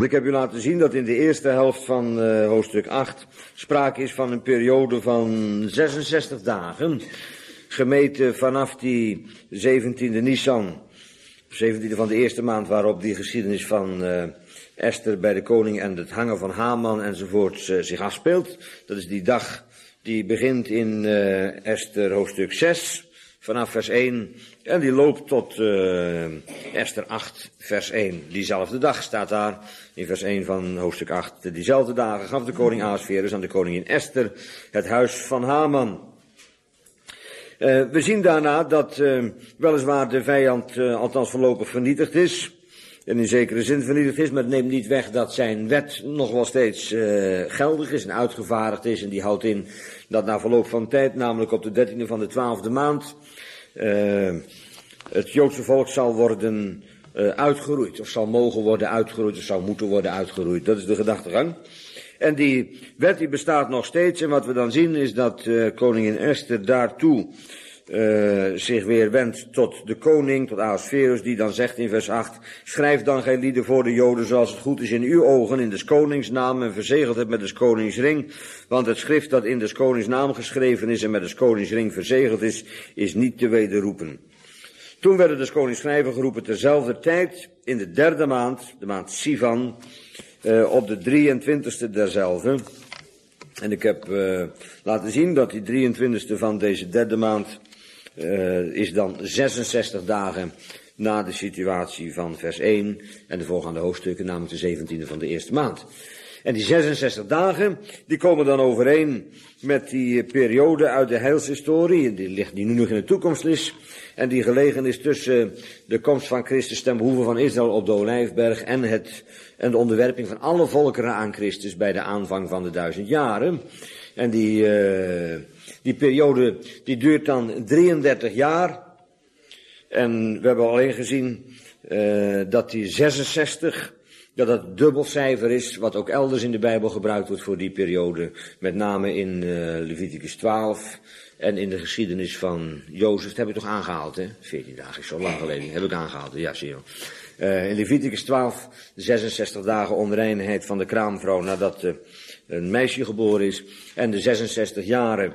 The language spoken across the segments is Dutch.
Ik heb u laten zien dat in de eerste helft van hoofdstuk 8 sprake is van een periode van 66 dagen, gemeten vanaf die 17e Nisan, 17e van de eerste maand waarop die geschiedenis van Esther bij de koning en het hangen van Haman enzovoort zich afspeelt. Dat is die dag die begint in Esther hoofdstuk 6 vanaf vers 1 en die loopt tot Esther 8 vers 1. Diezelfde dag staat daar in vers 1 van hoofdstuk 8. Diezelfde dagen gaf de koning Ahasverus aan de koningin Esther het huis van Haman. We zien daarna dat weliswaar de vijand althans voorlopig vernietigd is. En in zekere zin vernietigd is, maar het neemt niet weg dat zijn wet nog wel steeds geldig is en uitgevaardigd is. En die houdt in dat na verloop van tijd, namelijk op de 13e van de 12e maand, het Joodse volk zal worden uitgeroeid. Of zal mogen worden uitgeroeid, of zou moeten worden uitgeroeid. Dat is de gedachtegang. En die wet die bestaat nog steeds. En wat we dan zien is dat koningin Esther daartoe zich weer wendt tot de koning, tot Ahasverus, die dan zegt in vers 8, schrijf dan gij lieden voor de Joden zoals het goed is in uw ogen, in des konings naam en verzegeld het met des konings ring, want het schrift dat in des konings naam geschreven is en met des konings ring verzegeld is niet te wederroepen. Toen werden des konings schrijven geroepen terzelfde tijd, in de derde maand, de maand Sivan, op de 23e derzelfde. En ik heb laten zien dat die 23e van deze derde maand is dan 66 dagen na de situatie van vers 1 en de volgende hoofdstukken, namelijk de 17e van de eerste maand. En die 66 dagen, die komen dan overeen met die periode uit de heilshistorie, die nu nog in de toekomst is, en die gelegen is tussen de komst van Christus ten behoeve van Israël op de Olijfberg en de onderwerping van alle volkeren aan Christus bij de aanvang van de 1000 jaren. En die periode die duurt dan 33 jaar. En we hebben alleen gezien dat die 66, dat het dubbelcijfer is, wat ook elders in de Bijbel gebruikt wordt voor die periode. Met name in Leviticus 12 en in de geschiedenis van Jozef. Dat heb ik toch aangehaald, hè? 14 dagen is zo lang geleden. Heb ik aangehaald, ja, zie je wel. In Leviticus 12, de 66 dagen onreinheid van de kraamvrouw nadat een meisje geboren is. En de 66 jaren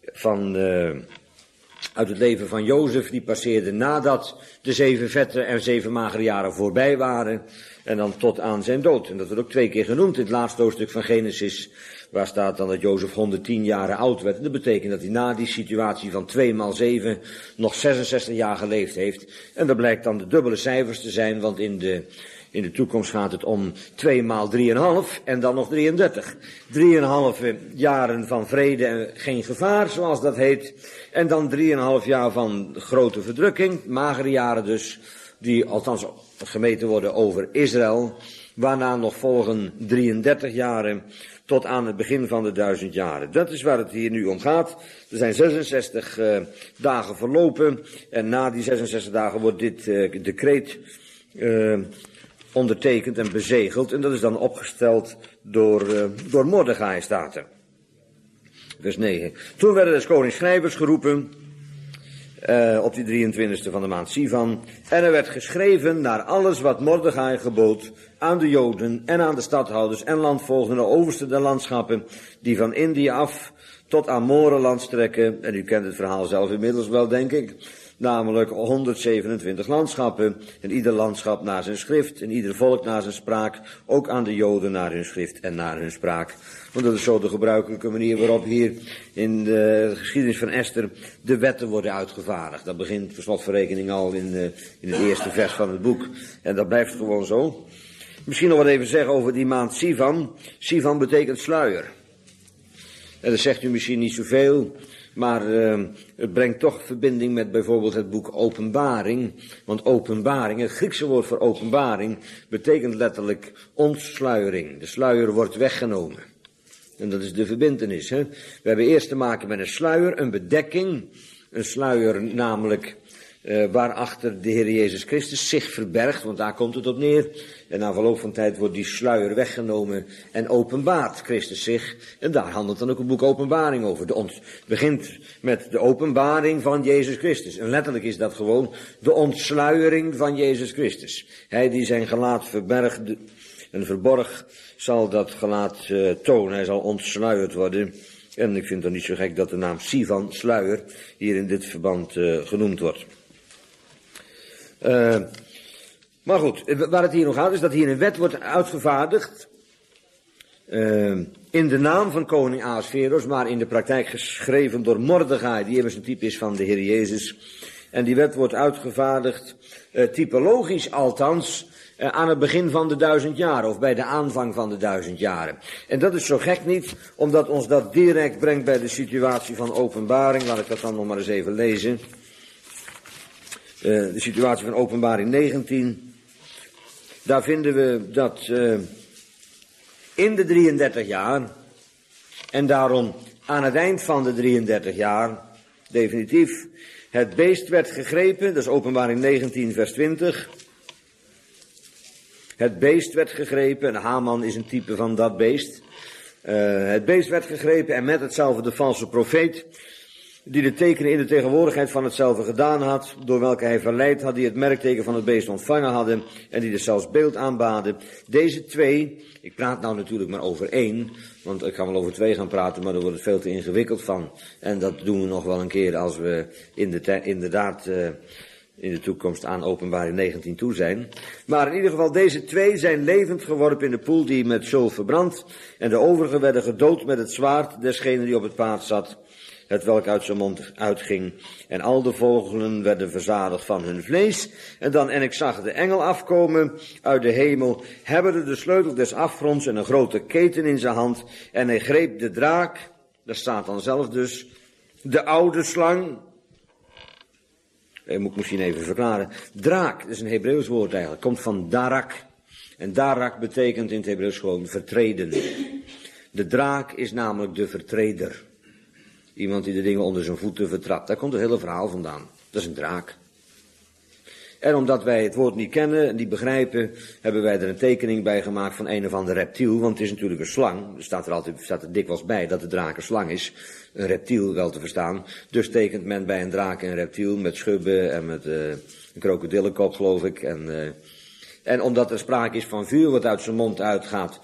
uit het leven van Jozef, die passeerden nadat de 7 vette en 7 magere jaren voorbij waren. En dan tot aan zijn dood. En dat wordt ook 2 keer genoemd in het laatste hoofdstuk van Genesis. Waar staat dan dat Jozef 110 jaren oud werd. En dat betekent dat hij na die situatie van 2 maal 7 nog 66 jaar geleefd heeft. En dat blijkt dan de dubbele cijfers te zijn, want in de toekomst gaat het om 2 maal 3,5 en dan nog 33. 3,5 jaren van vrede en geen gevaar, zoals dat heet. En dan 3,5 jaar van grote verdrukking, magere jaren dus, die althans gemeten worden over Israël. Waarna nog volgen 33 jaren tot aan het begin van de 1000 jaren. Dat is waar het hier nu om gaat. Er zijn 66 dagen verlopen en na die 66 dagen wordt dit decreet ondertekend en bezegeld. En dat is dan opgesteld door Mordechai, staat er. Vers 9. Toen werden des konings schrijvers geroepen op die 23e van de maand Sivan. En er werd geschreven naar alles wat Mordechai gebood aan de Joden en aan de stadhouders en landvoogden, de oversten der landschappen, die van Indië af tot Amorenland strekken. En u kent het verhaal zelf inmiddels wel, denk ik. Namelijk 127 landschappen, en ieder landschap naar zijn schrift, en ieder volk naar zijn spraak, ook aan de Joden naar hun schrift en naar hun spraak. Want dat is zo de gebruikelijke manier waarop hier in de geschiedenis van Esther de wetten worden uitgevaardigd. Dat begint per slotverrekening al in het eerste vers van het boek. En dat blijft gewoon zo. Misschien nog wat even zeggen over die maand Sivan. Sivan betekent sluier. En dat zegt u misschien niet zoveel, maar het brengt toch verbinding met bijvoorbeeld het boek Openbaring. Want openbaring, het Griekse woord voor openbaring, betekent letterlijk ontsluiering. De sluier wordt weggenomen. En dat is de verbintenis. Hè? We hebben eerst te maken met een sluier, een bedekking. Een sluier namelijk waarachter de Heer Jezus Christus zich verbergt, want daar komt het op neer. En na verloop van tijd wordt die sluier weggenomen en openbaart Christus zich. En daar handelt dan ook het boek Openbaring over. Het begint met de openbaring van Jezus Christus. En letterlijk is dat gewoon de ontsluiering van Jezus Christus. Hij die zijn gelaat verbergt En verborg zal dat gelaat tonen, hij zal ontsluierd worden. En ik vind het niet zo gek dat de naam Sivan, sluier, hier in dit verband genoemd wordt. Maar goed, waar het hier om gaat is dat hier een wet wordt uitgevaardigd in de naam van koning Ahasveros, maar in de praktijk geschreven door Mordechai, die immers een type is van de Heer Jezus. En die wet wordt uitgevaardigd, typologisch althans, aan het begin van de 1000 jaren, of bij de aanvang van de 1000 jaren. En dat is zo gek niet, omdat ons dat direct brengt bij de situatie van Openbaring. Laat ik dat dan nog maar eens even lezen. De situatie van Openbaring 19. Daar vinden we dat in de 33 jaar, en daarom aan het eind van de 33 jaar, definitief, het beest werd gegrepen, dat is Openbaring 19 vers 20. Het beest werd gegrepen, en Haman is een type van dat beest. Het beest werd gegrepen en met hetzelfde de valse profeet, die de tekenen in de tegenwoordigheid van hetzelfde gedaan had, door welke hij verleid had, die het merkteken van het beest ontvangen hadden, en die er zelfs beeld aanbaden. Deze twee, ik praat nou natuurlijk maar over één, want ik ga wel over twee gaan praten, maar daar wordt het veel te ingewikkeld van. En dat doen we nog wel een keer als we inderdaad in de toekomst aan Openbaring 19 toe zijn. Maar in ieder geval, deze twee zijn levend geworpen in de poel die met zul verbrandt, en de overigen werden gedood met het zwaard desgene die op het paard zat, hetwelk uit zijn mond uitging. En al de vogelen werden verzadigd van hun vlees. En ik zag de engel afkomen uit de hemel, hebbende de sleutel des afgronds en een grote keten in zijn hand. En hij greep de draak, daar staat dan zelf dus, de oude slang. Moet ik misschien even verklaren. Draak, dat is een Hebreeuws woord eigenlijk, komt van darak. En darak betekent in het Hebreeuws gewoon vertreden. De draak is namelijk de vertreder. Iemand die de dingen onder zijn voeten vertrapt. Daar komt het hele verhaal vandaan. Dat is een draak. En omdat wij het woord niet kennen en niet begrijpen, hebben wij er een tekening bij gemaakt van een of ander reptiel. Want het is natuurlijk een slang. Er staat er dikwijls bij dat de draak een slang is. Een reptiel wel te verstaan. Dus tekent men bij een draak een reptiel met schubben en met een krokodillenkop, geloof ik. En omdat er sprake is van vuur wat uit zijn mond uitgaat,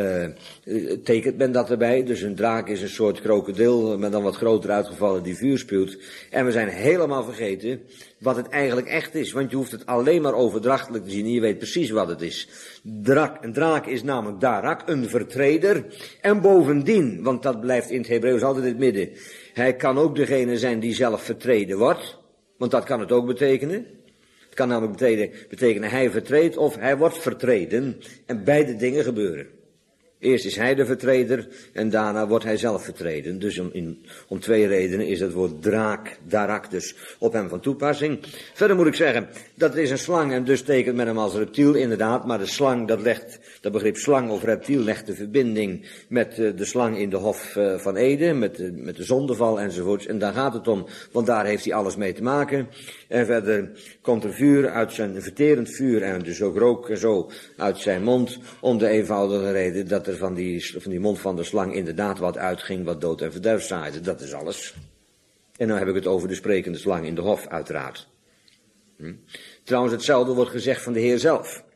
tekent men dat erbij. Dus een draak is een soort krokodil, met dan wat groter uitgevallen, die vuur spuwt. En we zijn helemaal vergeten wat het eigenlijk echt is. Want je hoeft het alleen maar overdrachtelijk te zien en je weet precies wat het is. Een draak is namelijk darak, een vertreder. En bovendien, want dat blijft in het Hebreeuws altijd in het midden, hij kan ook degene zijn die zelf vertreden wordt. Want dat kan het ook betekenen. Het kan namelijk betekenen hij vertreedt of hij wordt vertreden. En beide dingen gebeuren. Eerst is hij de vertreder en daarna wordt hij zelf vertreden. Dus om twee redenen is het woord draak, darak, dus op hem van toepassing. Verder moet ik zeggen, dat is een slang en dus tekent men hem als reptiel inderdaad. Maar de slang, dat begrip slang of reptiel legt de verbinding met de slang in de Hof van Eden, met de zondeval enzovoorts. En daar gaat het om, want daar heeft hij alles mee te maken. En verder komt er vuur uit zijn, verterend vuur en dus ook rook en zo uit zijn mond, om de eenvoudige reden dat er van die mond van de slang inderdaad wat uitging wat dood en verderf zaaide. Dat is alles. En dan heb ik het over de sprekende slang in de hof, uiteraard. Trouwens, hetzelfde wordt gezegd van de Heer zelf.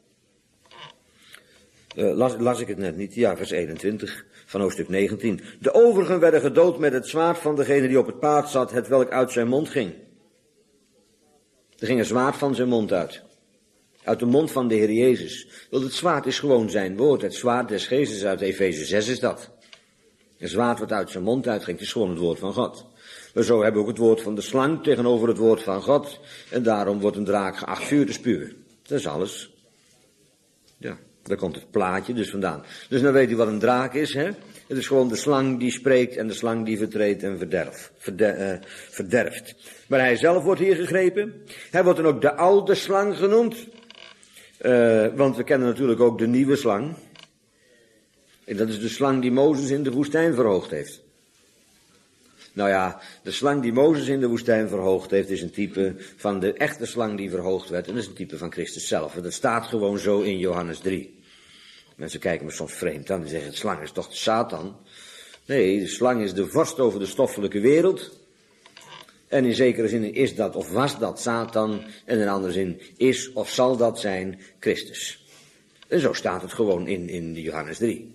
Las ik het net niet? Ja, vers 21 van hoofdstuk 19. De overigen werden gedood met het zwaard van degene die op het paard zat, hetwelk uit zijn mond ging. Er ging een zwaard van zijn mond uit. Uit de mond van de Heer Jezus. Want het zwaard is gewoon zijn woord. Het zwaard des geestes uit Efeze 6 is dat. Een zwaard wat uit zijn mond uitging, het is gewoon het woord van God. Maar zo hebben we ook het woord van de slang tegenover het woord van God. En daarom wordt een draak geacht vuur te spuwen. Dat is alles. Ja, daar komt het plaatje dus vandaan. Dus dan weet u wat een draak is, hè? Het is gewoon de slang die spreekt en de slang die vertreedt en verderft. Maar hij zelf wordt hier gegrepen. Hij wordt dan ook de oude slang genoemd. Want we kennen natuurlijk ook de nieuwe slang. En dat is de slang die Mozes in de woestijn verhoogd heeft. Nou ja, de slang die Mozes in de woestijn verhoogd heeft is een type van de echte slang die verhoogd werd. En dat is een type van Christus zelf. En dat staat gewoon zo in Johannes 3. Mensen kijken me soms vreemd aan en zeggen, de slang is toch de Satan? Nee, de slang is de vorst over de stoffelijke wereld. En in zekere zin is dat of was dat Satan. En in andere zin is of zal dat zijn Christus. En zo staat het gewoon in Johannes 3.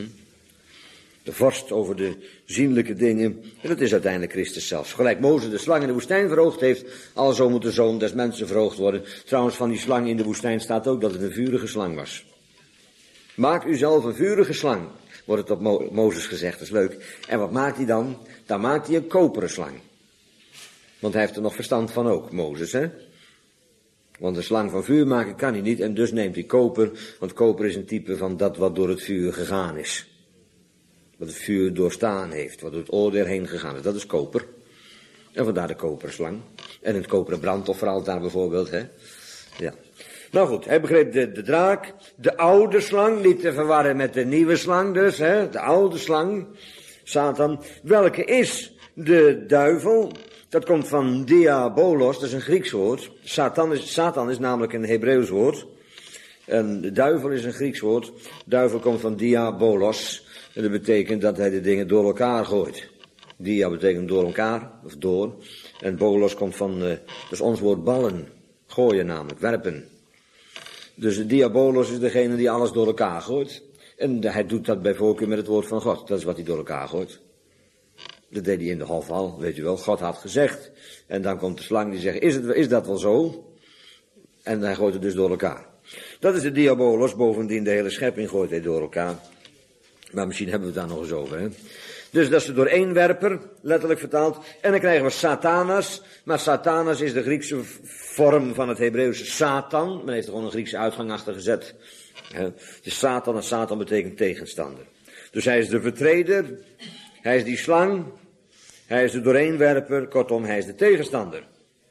De vorst over de zienlijke dingen. En dat is uiteindelijk Christus zelf. Gelijk Mozes de slang in de woestijn verhoogd heeft, alzo moet de zoon des mensen verhoogd worden. Trouwens, van die slang in de woestijn staat ook dat het een vurige slang was. Maak u zelf een vurige slang, wordt het op Mozes gezegd, dat is leuk. En wat maakt hij dan? Dan maakt hij een koperen slang. Want hij heeft er nog verstand van ook, Mozes, hè? Want een slang van vuur maken kan hij niet en dus neemt hij koper, want koper is een type van dat wat door het vuur gegaan is. Wat het vuur doorstaan heeft, wat door het oordeel heen gegaan is, dat is koper. En vandaar de koperen slang. En het koperen brandofferaltaar bijvoorbeeld, hè. Ja. Nou goed, hij begreep de draak, de oude slang, niet te verwarren met de nieuwe slang dus, hè. De oude slang, Satan. Welke is de duivel? Dat komt van diabolos, dat is een Grieks woord. Satan is namelijk een Hebreeuws woord. En de duivel is een Grieks woord. Duivel komt van diabolos. En dat betekent dat hij de dingen door elkaar gooit. Dia betekent door elkaar, of door. En bolos komt van, dat is ons woord ballen. Gooien namelijk, werpen. Dus de diabolos is degene die alles door elkaar gooit. En hij doet dat bij voorkeur met het woord van God. Dat is wat hij door elkaar gooit. Dat deed hij in de hof al, weet je wel. God had gezegd. En dan komt de slang die zegt, is dat wel zo? En hij gooit het dus door elkaar. Dat is de diabolos. Bovendien de hele schepping gooit hij door elkaar. Maar misschien hebben we het daar nog eens over, hè. Dus dat is de dooreenwerper, letterlijk vertaald. En dan krijgen we Satanas. Maar Satanas is de Griekse vorm van het Hebreeuwse Satan. Men heeft er gewoon een Griekse uitgang achter gezet. Het is Satan en Satan betekent tegenstander. Dus hij is de vertreder. Hij is die slang. Hij is de dooreenwerper. Kortom, hij is de tegenstander.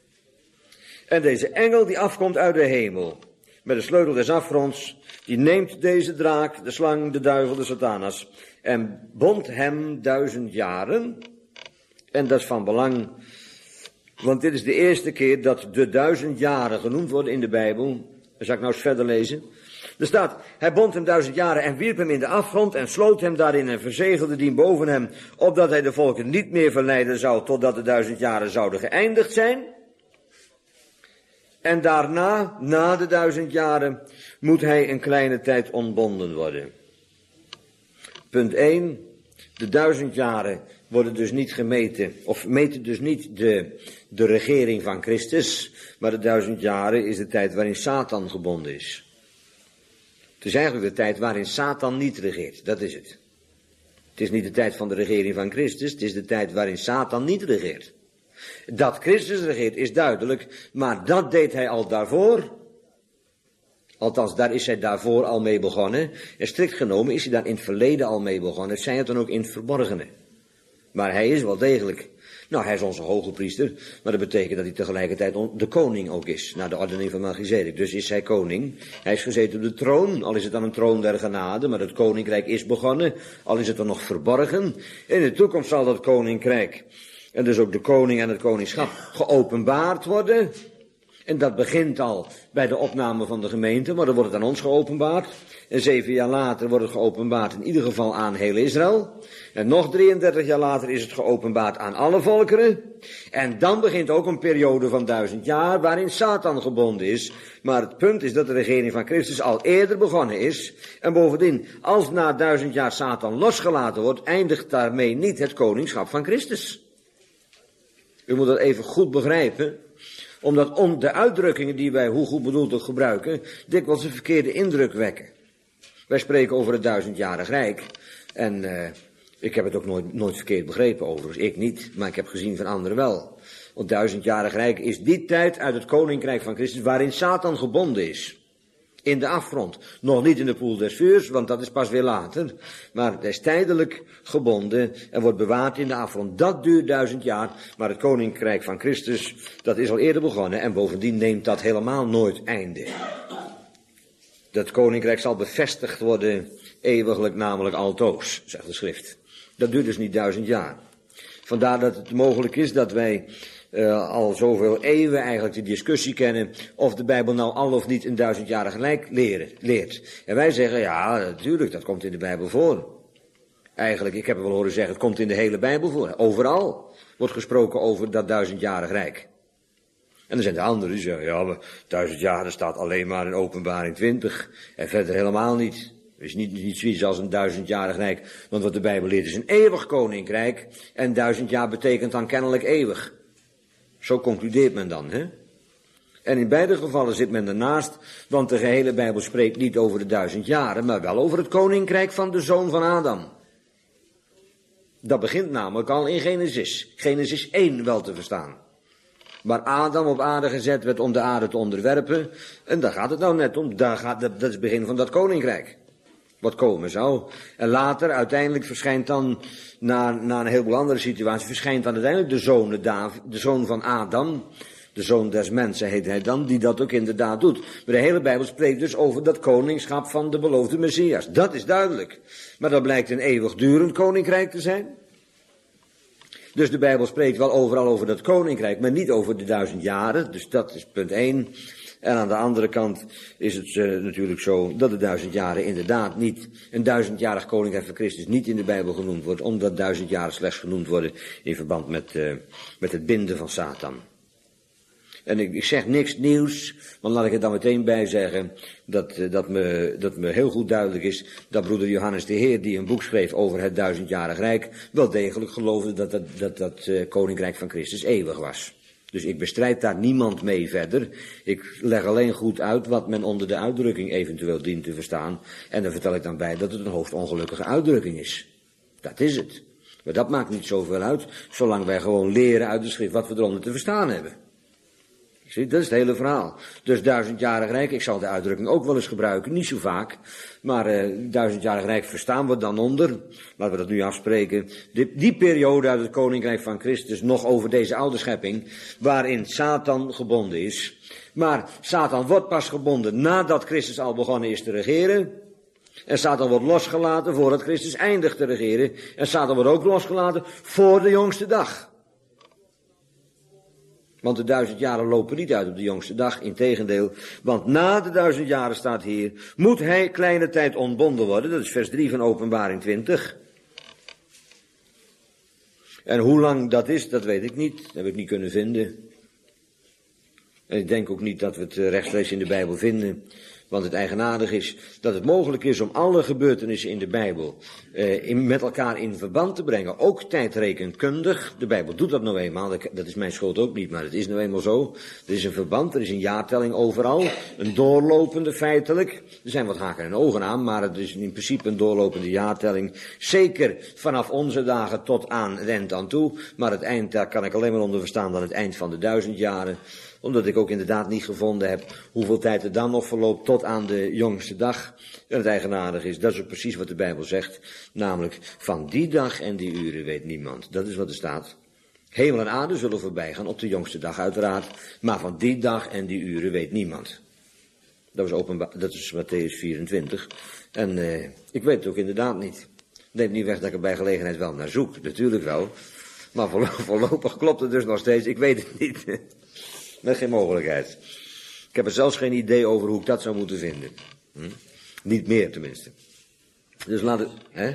En deze engel die afkomt uit de hemel. Met de sleutel des afgronds. Die neemt deze draak, de slang, de duivel, de Satanas. En bond hem 1000 jaren. En dat is van belang. Want dit is de eerste keer dat de 1000 jaren genoemd worden in de Bijbel. Dan zal ik nou eens verder lezen. Er staat, hij bond hem 1000 jaren en wierp hem in de afgrond en sloot hem daarin en verzegelde die boven hem, opdat hij de volken niet meer verleiden zou totdat de 1000 jaren zouden geëindigd zijn. En daarna, na de 1000 jaren, moet hij een kleine tijd ontbonden worden. Punt 1. De 1000 jaren worden dus niet gemeten, of meten dus niet de regering van Christus, maar de 1000 jaren is de tijd waarin Satan gebonden is. Het is eigenlijk de tijd waarin Satan niet regeert, dat is het. Het is niet de tijd van de regering van Christus, het is de tijd waarin Satan niet regeert. Dat Christus regeert is duidelijk, maar dat deed hij al daarvoor. Althans, daar is hij daarvoor al mee begonnen. En strikt genomen is hij daar in het verleden al mee begonnen. Het zijn het dan ook in het verborgene. Maar hij is wel degelijk. Nou, hij is onze hoge priester. Maar dat betekent dat hij tegelijkertijd de koning ook is. Naar de ordening van Melchizedek. Dus is hij koning. Hij is gezeten op de troon. Al is het dan een troon der genade. Maar het koninkrijk is begonnen. Al is het dan nog verborgen. In de toekomst zal dat koninkrijk. En dus ook de koning en het koningschap geopenbaard worden. En dat begint al bij de opname van de gemeente, maar dan wordt het aan ons geopenbaard. En 7 jaar later wordt het geopenbaard in ieder geval aan heel Israël. En nog 33 jaar later is het geopenbaard aan alle volkeren. En dan begint ook een periode van 1000 jaar waarin Satan gebonden is. Maar het punt is dat de regering van Christus al eerder begonnen is. En bovendien, als na 1000 jaar Satan losgelaten wordt, eindigt daarmee niet het koningschap van Christus. U moet dat even goed begrijpen. Omdat de uitdrukkingen die wij, hoe goed bedoeld ook gebruiken, dikwijls een verkeerde indruk wekken. Wij spreken over het 1000-jarig rijk. En ik heb het ook nooit verkeerd begrepen overigens. Ik niet, maar ik heb gezien van anderen wel. Want 1000-jarig rijk is die tijd uit het koninkrijk van Christus waarin Satan gebonden is. In de afgrond. Nog niet in de poel des vuurs, want dat is pas weer later. Maar hij is tijdelijk gebonden en wordt bewaard in de afgrond. Dat duurt 1000 jaar, maar het koninkrijk van Christus, dat is al eerder begonnen. En bovendien neemt dat helemaal nooit einde. Dat koninkrijk zal bevestigd worden, eeuwiglijk namelijk altoos, zegt de schrift. Dat duurt dus niet 1000 jaar. Vandaar dat het mogelijk is dat wij al zoveel eeuwen eigenlijk de discussie kennen of de Bijbel nou al of niet een 1000-jarig rijk leert. En wij zeggen, ja, natuurlijk, dat komt in de Bijbel voor. Eigenlijk, ik heb het wel horen zeggen, het komt in de hele Bijbel voor. Overal wordt gesproken over dat 1000-jarig rijk. En dan zijn de anderen die zeggen, ja, maar 1000 jaar, dat staat alleen maar in Openbaring 20. En verder helemaal niet. Het is niet zoiets als een 1000-jarig rijk. Want wat de Bijbel leert is een eeuwig koninkrijk. En 1000 jaar betekent dan kennelijk eeuwig. Zo concludeert men dan, hè. En in beide gevallen zit men ernaast, want de gehele Bijbel spreekt niet over de 1000 jaren, maar wel over het koninkrijk van de zoon van Adam. Dat begint namelijk al in Genesis. Genesis 1 wel te verstaan. Waar Adam op aarde gezet werd om de aarde te onderwerpen. En daar gaat het nou net om. Dat is het begin van dat koninkrijk. Wat komen zou. En later, uiteindelijk verschijnt dan, na een heleboel andere situaties, verschijnt dan uiteindelijk de zoon van Adam. De zoon des mensen heet hij dan, die dat ook inderdaad doet. Maar de hele Bijbel spreekt dus over dat koningschap van de beloofde Messias. Dat is duidelijk. Maar dat blijkt een eeuwigdurend koninkrijk te zijn. Dus de Bijbel spreekt wel overal over dat koninkrijk, maar niet over de 1000 jaren. Dus dat is punt 1. En aan de andere kant is het natuurlijk zo dat de 1000 jaren inderdaad niet, een 1000-jarig koninkrijk van Christus niet in de Bijbel genoemd wordt, omdat 1000 jaren slechts genoemd worden in verband met het binden van Satan. En ik zeg niks nieuws, want laat ik er dan meteen bij zeggen dat me heel goed duidelijk is dat broeder Johannes de Heer, die een boek schreef over het 1000-jarig rijk, wel degelijk geloofde dat koninkrijk van Christus eeuwig was. Dus ik bestrijd daar niemand mee verder. Ik leg alleen goed uit wat men onder de uitdrukking eventueel dient te verstaan. En dan vertel ik dan bij dat het een hoogst ongelukkige uitdrukking is. Dat is het. Maar dat maakt niet zoveel uit, zolang wij gewoon leren uit de schrift wat we eronder te verstaan hebben. Zie, dat is het hele verhaal. Dus 1000-jarig rijk, ik zal de uitdrukking ook wel eens gebruiken, niet zo vaak. Maar 1000-jarig rijk verstaan we dan onder, laten we dat nu afspreken, die periode uit het koninkrijk van Christus, nog over deze oude schepping, waarin Satan gebonden is. Maar Satan wordt pas gebonden nadat Christus al begonnen is te regeren. En Satan wordt losgelaten voordat Christus eindigt te regeren. En Satan wordt ook losgelaten voor de jongste dag. Want de 1000 jaren lopen niet uit op de jongste dag, integendeel. Want na de 1000 jaren, staat hier, moet hij kleine tijd ontbonden worden. Dat is vers 3 van Openbaring 20. En hoe lang dat is, dat weet ik niet. Dat heb ik niet kunnen vinden. En ik denk ook niet dat we het rechtstreeks in de Bijbel vinden. Want het eigenaardig is dat het mogelijk is om alle gebeurtenissen in de Bijbel met elkaar in verband te brengen. Ook tijdrekenkundig. De Bijbel doet dat nou eenmaal. Dat is mijn schuld ook niet, maar het is nou eenmaal zo. Er is een verband, er is een jaartelling overal. Een doorlopende feitelijk. Er zijn wat haken en ogen aan, maar het is in principe een doorlopende jaartelling. Zeker vanaf onze dagen tot aan het eind aan toe. Maar het eind, daar kan ik alleen maar onder verstaan dan het eind van de 1000 jaren. Omdat ik ook inderdaad niet gevonden heb hoeveel tijd er dan nog verloopt tot aan de jongste dag. En het eigenaardige is, dat is ook precies wat de Bijbel zegt. Namelijk, van die dag en die uren weet niemand. Dat is wat er staat. Hemel en aarde zullen voorbij gaan, op de jongste dag uiteraard. Maar van die dag en die uren weet niemand. Dat is Mattheüs 24. En ik weet het ook inderdaad niet. Neemt niet weg dat ik er bij gelegenheid wel naar zoek. Natuurlijk wel. Maar voorlopig klopt het dus nog steeds. Ik weet het niet. Dat is geen mogelijkheid. Ik heb er zelfs geen idee over hoe ik dat zou moeten vinden. Niet meer tenminste. Dus laat het... Hè?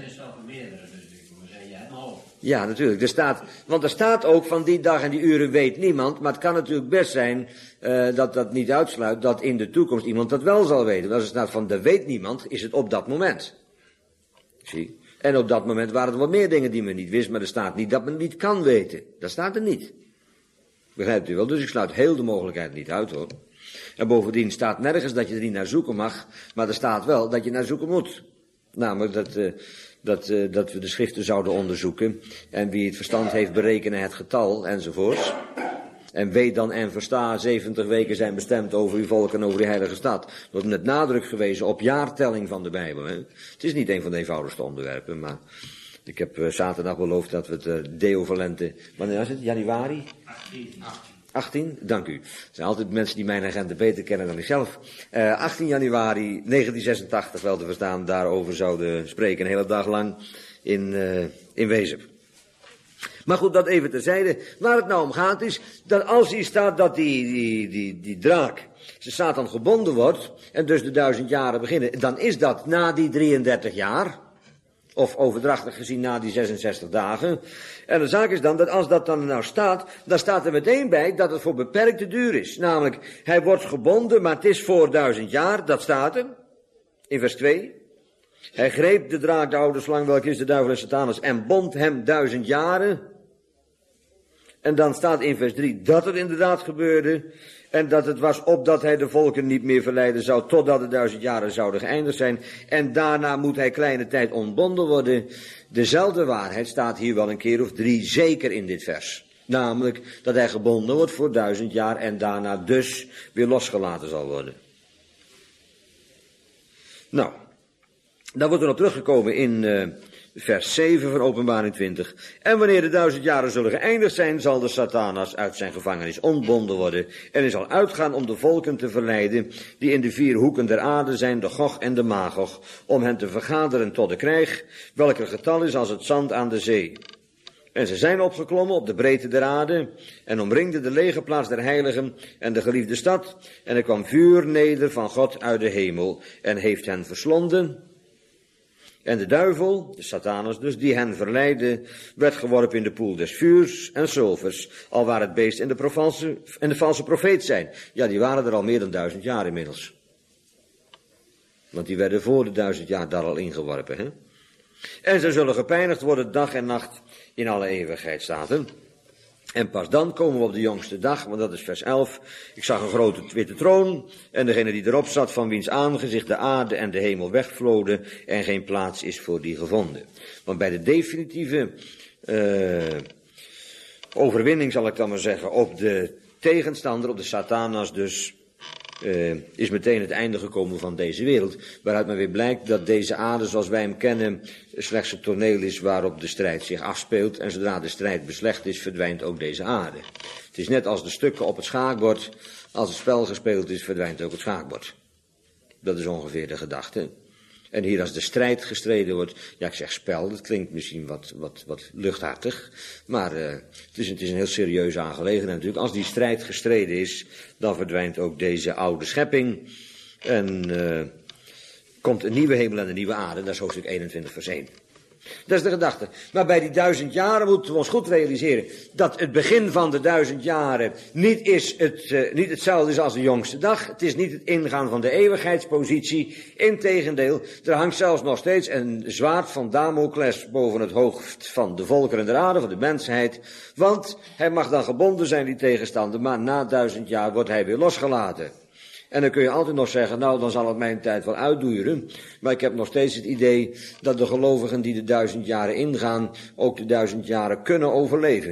Ja, natuurlijk. Want er staat ook van die dag en die uren weet niemand. Maar het kan natuurlijk best zijn dat niet uitsluit dat in de toekomst iemand dat wel zal weten. Als er staat van dat weet niemand, is het op dat moment. Zie? En op dat moment waren er wat meer dingen die men niet wist. Maar er staat niet dat men niet kan weten. Dat staat er niet. Begrijpt u wel? Dus ik sluit heel de mogelijkheid niet uit, hoor. En bovendien staat nergens dat je er niet naar zoeken mag, maar er staat wel dat je naar zoeken moet. Namelijk dat we de schriften zouden onderzoeken en wie het verstand heeft berekenen het getal enzovoorts. En weet dan en versta, 70 weken zijn bestemd over uw volk en over uw heilige stad. Er wordt met nadruk gewezen op jaartelling van de Bijbel. Hè? Het is niet een van de eenvoudigste onderwerpen, maar ik heb zaterdag beloofd dat we het Deo Valente, wanneer was het? Januari? 18, dank u. Er zijn altijd mensen die mijn agenda beter kennen dan ikzelf. 18 januari 1986 wel te verstaan, daarover zouden spreken, een hele dag lang in Wezep. Maar goed, dat even terzijde. Waar het nou om gaat is, dat als hier staat dat die draak, Satan gebonden wordt, en dus de 1000 jaren beginnen, dan is dat na die 33 jaar. Of overdrachtig gezien na die 66 dagen. En de zaak is dan dat als dat dan nou staat, dan staat er meteen bij dat het voor beperkte duur is. Namelijk, hij wordt gebonden, maar het is voor 1000 jaar, dat staat er. In vers 2. Hij greep de draak, de oude slang, welke is de duivel en Satanus, en bond hem 1000 jaren. En dan staat in vers 3 dat het inderdaad gebeurde. En dat het was opdat hij de volken niet meer verleiden zou, totdat de 1000 jaren zouden geëindigd zijn. En daarna moet hij kleine tijd ontbonden worden. Dezelfde waarheid staat hier wel een keer of 3 zeker in dit vers. Namelijk dat hij gebonden wordt voor 1000 jaar en daarna dus weer losgelaten zal worden. Nou, daar wordt er op teruggekomen in vers 7 van Openbaring 20. En wanneer de 1000 jaren zullen geëindigd zijn, zal de Satanas uit zijn gevangenis ontbonden worden. En hij zal uitgaan om de volken te verleiden, die in de 4 hoeken der aarde zijn, de Gog en de Magog, om hen te vergaderen tot de krijg, welker getal is als het zand aan de zee. En ze zijn opgeklommen op de breedte der aarde, en omringden de legerplaats der heiligen en de geliefde stad, en er kwam vuur neder van God uit de hemel, en heeft hen verslonden. En de duivel, de Satanus dus, die hen verleidde, werd geworpen in de poel des vuurs en sulfurs, alwaar het beest en de valse profeet zijn. Ja, die waren er al meer dan 1000 jaar inmiddels. Want die werden voor de 1000 jaar daar al ingeworpen, hè. En ze zullen gepijnigd worden dag en nacht in alle eeuwigheid, staat er. En pas dan komen we op de jongste dag, want dat is vers 11. Ik zag een grote witte troon, en degene die erop zat, van wiens aangezicht de aarde en de hemel wegvloden, en geen plaats is voor die gevonden. Want bij de definitieve overwinning, zal ik dan maar zeggen, op de tegenstander, op de Satanas dus, is meteen het einde gekomen van deze wereld, waaruit maar weer blijkt dat deze aarde zoals wij hem kennen slechts het toneel is waarop de strijd zich afspeelt, en zodra de strijd beslecht is, verdwijnt ook deze aarde. Het is net als de stukken op het schaakbord, als het spel gespeeld is, verdwijnt ook het schaakbord. Dat is ongeveer de gedachte. En hier als de strijd gestreden wordt, ja, ik zeg spel, dat klinkt misschien wat luchthartig, maar het is een heel serieuze aangelegenheid natuurlijk. Als die strijd gestreden is, dan verdwijnt ook deze oude schepping en komt een nieuwe hemel en een nieuwe aarde, dat is hoofdstuk 21 vers 1. Dat is de gedachte. Maar bij die 1000 jaren moeten we ons goed realiseren dat het begin van de 1000 jaren niet hetzelfde is als de jongste dag. Het is niet het ingaan van de eeuwigheidspositie. Integendeel, er hangt zelfs nog steeds een zwaard van Damocles boven het hoofd van de volkeren der aarde, van de mensheid. Want hij mag dan gebonden zijn, die tegenstander, maar na 1000 jaar wordt hij weer losgelaten. En dan kun je altijd nog zeggen, nou, dan zal het mijn tijd wel uitduren. Maar ik heb nog steeds het idee dat de gelovigen die de 1000 jaren ingaan, ook de 1000 jaren kunnen overleven.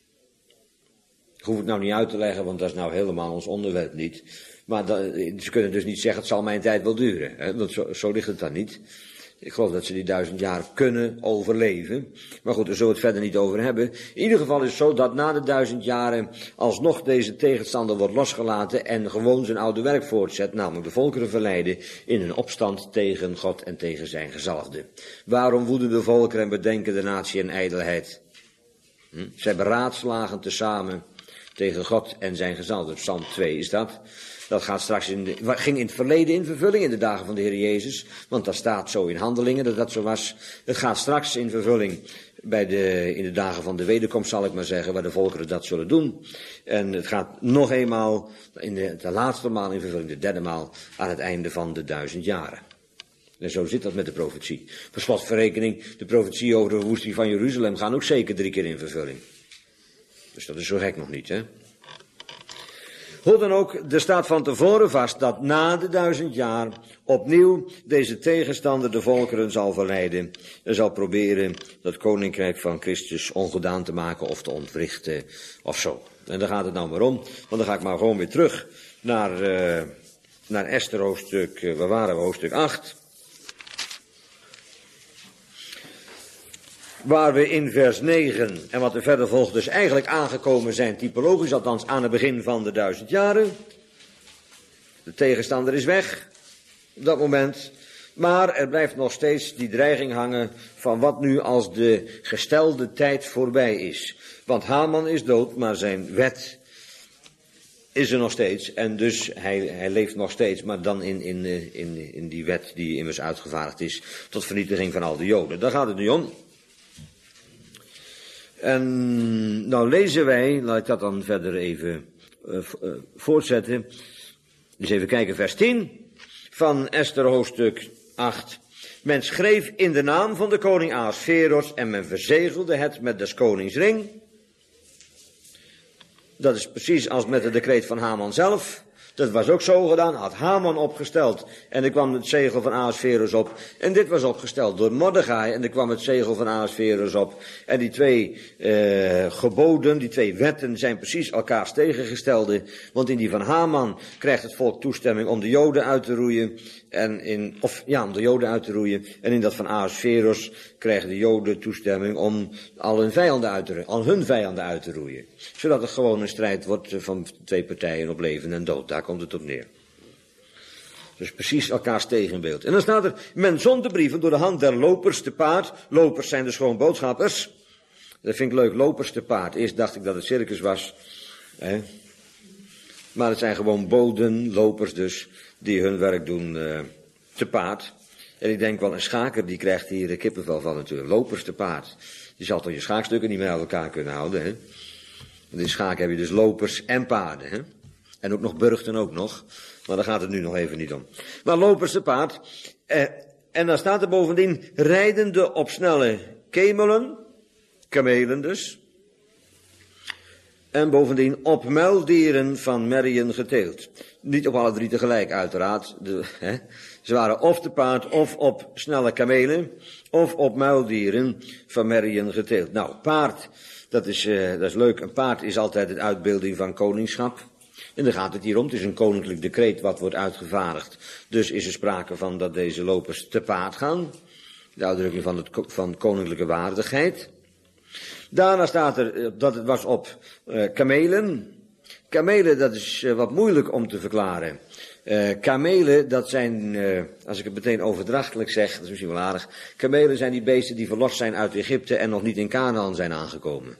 Ik hoef het nou niet uit te leggen, want dat is nou helemaal ons onderwerp niet. Maar ze kunnen dus niet zeggen, het zal mijn tijd wel duren. Hè? Want zo ligt het dan niet. Ik geloof dat ze die 1000 jaar kunnen overleven. Maar goed, daar zullen we het verder niet over hebben. In ieder geval is het zo dat na de 1000 jaren alsnog deze tegenstander wordt losgelaten en gewoon zijn oude werk voortzet, namelijk de volkeren verleiden in een opstand tegen God en tegen zijn gezalfde. Waarom woeden de volkeren en bedenken de natie en ijdelheid? Zij beraadslagen tezamen tegen God en zijn gezalfde. Psalm 2 is dat. Dat gaat straks ging in het verleden in vervulling, in de dagen van de Heer Jezus. Want dat staat zo in Handelingen, dat dat zo was. Het gaat straks in vervulling in de dagen van de wederkomst, zal ik maar zeggen, waar de volkeren dat zullen doen. En het gaat nog eenmaal, de laatste maal in vervulling, de derde maal, aan het einde van de 1000 jaren. En zo zit dat met de profetie. Per slotverrekening, de profetie over de verwoesting van Jeruzalem gaan ook zeker 3 keer in vervulling. Dus dat is zo gek nog niet, hè. Hoe dan ook, er staat van tevoren vast dat na de 1000 jaar opnieuw deze tegenstander de volkeren zal verleiden en zal proberen dat koninkrijk van Christus ongedaan te maken of te ontwrichten of zo. En daar gaat het nou maar om, want dan ga ik maar gewoon weer terug naar Esther hoofdstuk, waar waren we, hoofdstuk 8. Waar we in vers 9 en wat er verder volgt dus eigenlijk aangekomen zijn, typologisch althans aan het begin van de 1000 jaren. De tegenstander is weg op dat moment, maar er blijft nog steeds die dreiging hangen van wat nu als de gestelde tijd voorbij is. Want Haman is dood, maar zijn wet is er nog steeds. En dus hij leeft nog steeds, maar dan in die wet die immers uitgevaardigd is tot vernietiging van al de Joden. Daar gaat het nu om. En nou lezen wij, laat ik dat dan verder even voortzetten. Dus even kijken, vers 10 van Esther hoofdstuk 8. Men schreef in de naam van de koning Ahasveros en men verzegelde het met des konings ring. Dat is precies als met het decreet van Haman zelf. Dat was ook zo gedaan, had Haman opgesteld en er kwam het zegel van Ahasveros op. En dit was opgesteld door Mordechai en er kwam het zegel van Ahasveros op. En die twee geboden, die twee wetten zijn precies elkaars tegengestelde. Want in die van Haman krijgt het volk toestemming om de Joden uit te roeien. Om de Joden uit te roeien. En in dat van Ahasveros krijgen de Joden toestemming om al hun vijanden uit te roeien. Zodat het gewoon een strijd wordt van twee partijen op leven en dood. Daar komt het op neer. Dus precies elkaars tegenbeeld. En dan staat er, men zond de brieven door de hand der lopers te paard. Lopers zijn dus gewoon boodschappers. Dat vind ik leuk, lopers te paard. Eerst dacht ik dat het circus was. Maar het zijn gewoon boden, lopers dus, die hun werk doen te paard. En ik denk wel, een schaker die krijgt hier kippenvel van natuurlijk. Lopers te paard. Je zal toch je schaakstukken niet meer uit elkaar kunnen houden. Hè? Want in schaak heb je dus lopers en paarden. Hè? En ook nog burchten ook nog. Maar daar gaat het nu nog even niet om. Maar lopers te paard. En dan staat er bovendien rijdende op snelle kamelen dus. En bovendien op muildieren van merrien geteeld. Niet op alle drie tegelijk uiteraard. Ze waren of te paard of op snelle kamelen. Of op muildieren van merrien geteeld. Nou, paard, dat is leuk. Een paard is altijd de uitbeelding van koningschap. En daar gaat het hier om. Het is een koninklijk decreet wat wordt uitgevaardigd. Dus is er sprake van dat deze lopers te paard gaan. De uitdrukking van koninklijke waardigheid. Daarna staat er dat het was op kamelen. Kamelen, dat is wat moeilijk om te verklaren. Kamelen, dat zijn, als ik het meteen overdrachtelijk zeg, dat is misschien wel aardig. Kamelen zijn die beesten die verlost zijn uit Egypte en nog niet in Kanaan zijn aangekomen.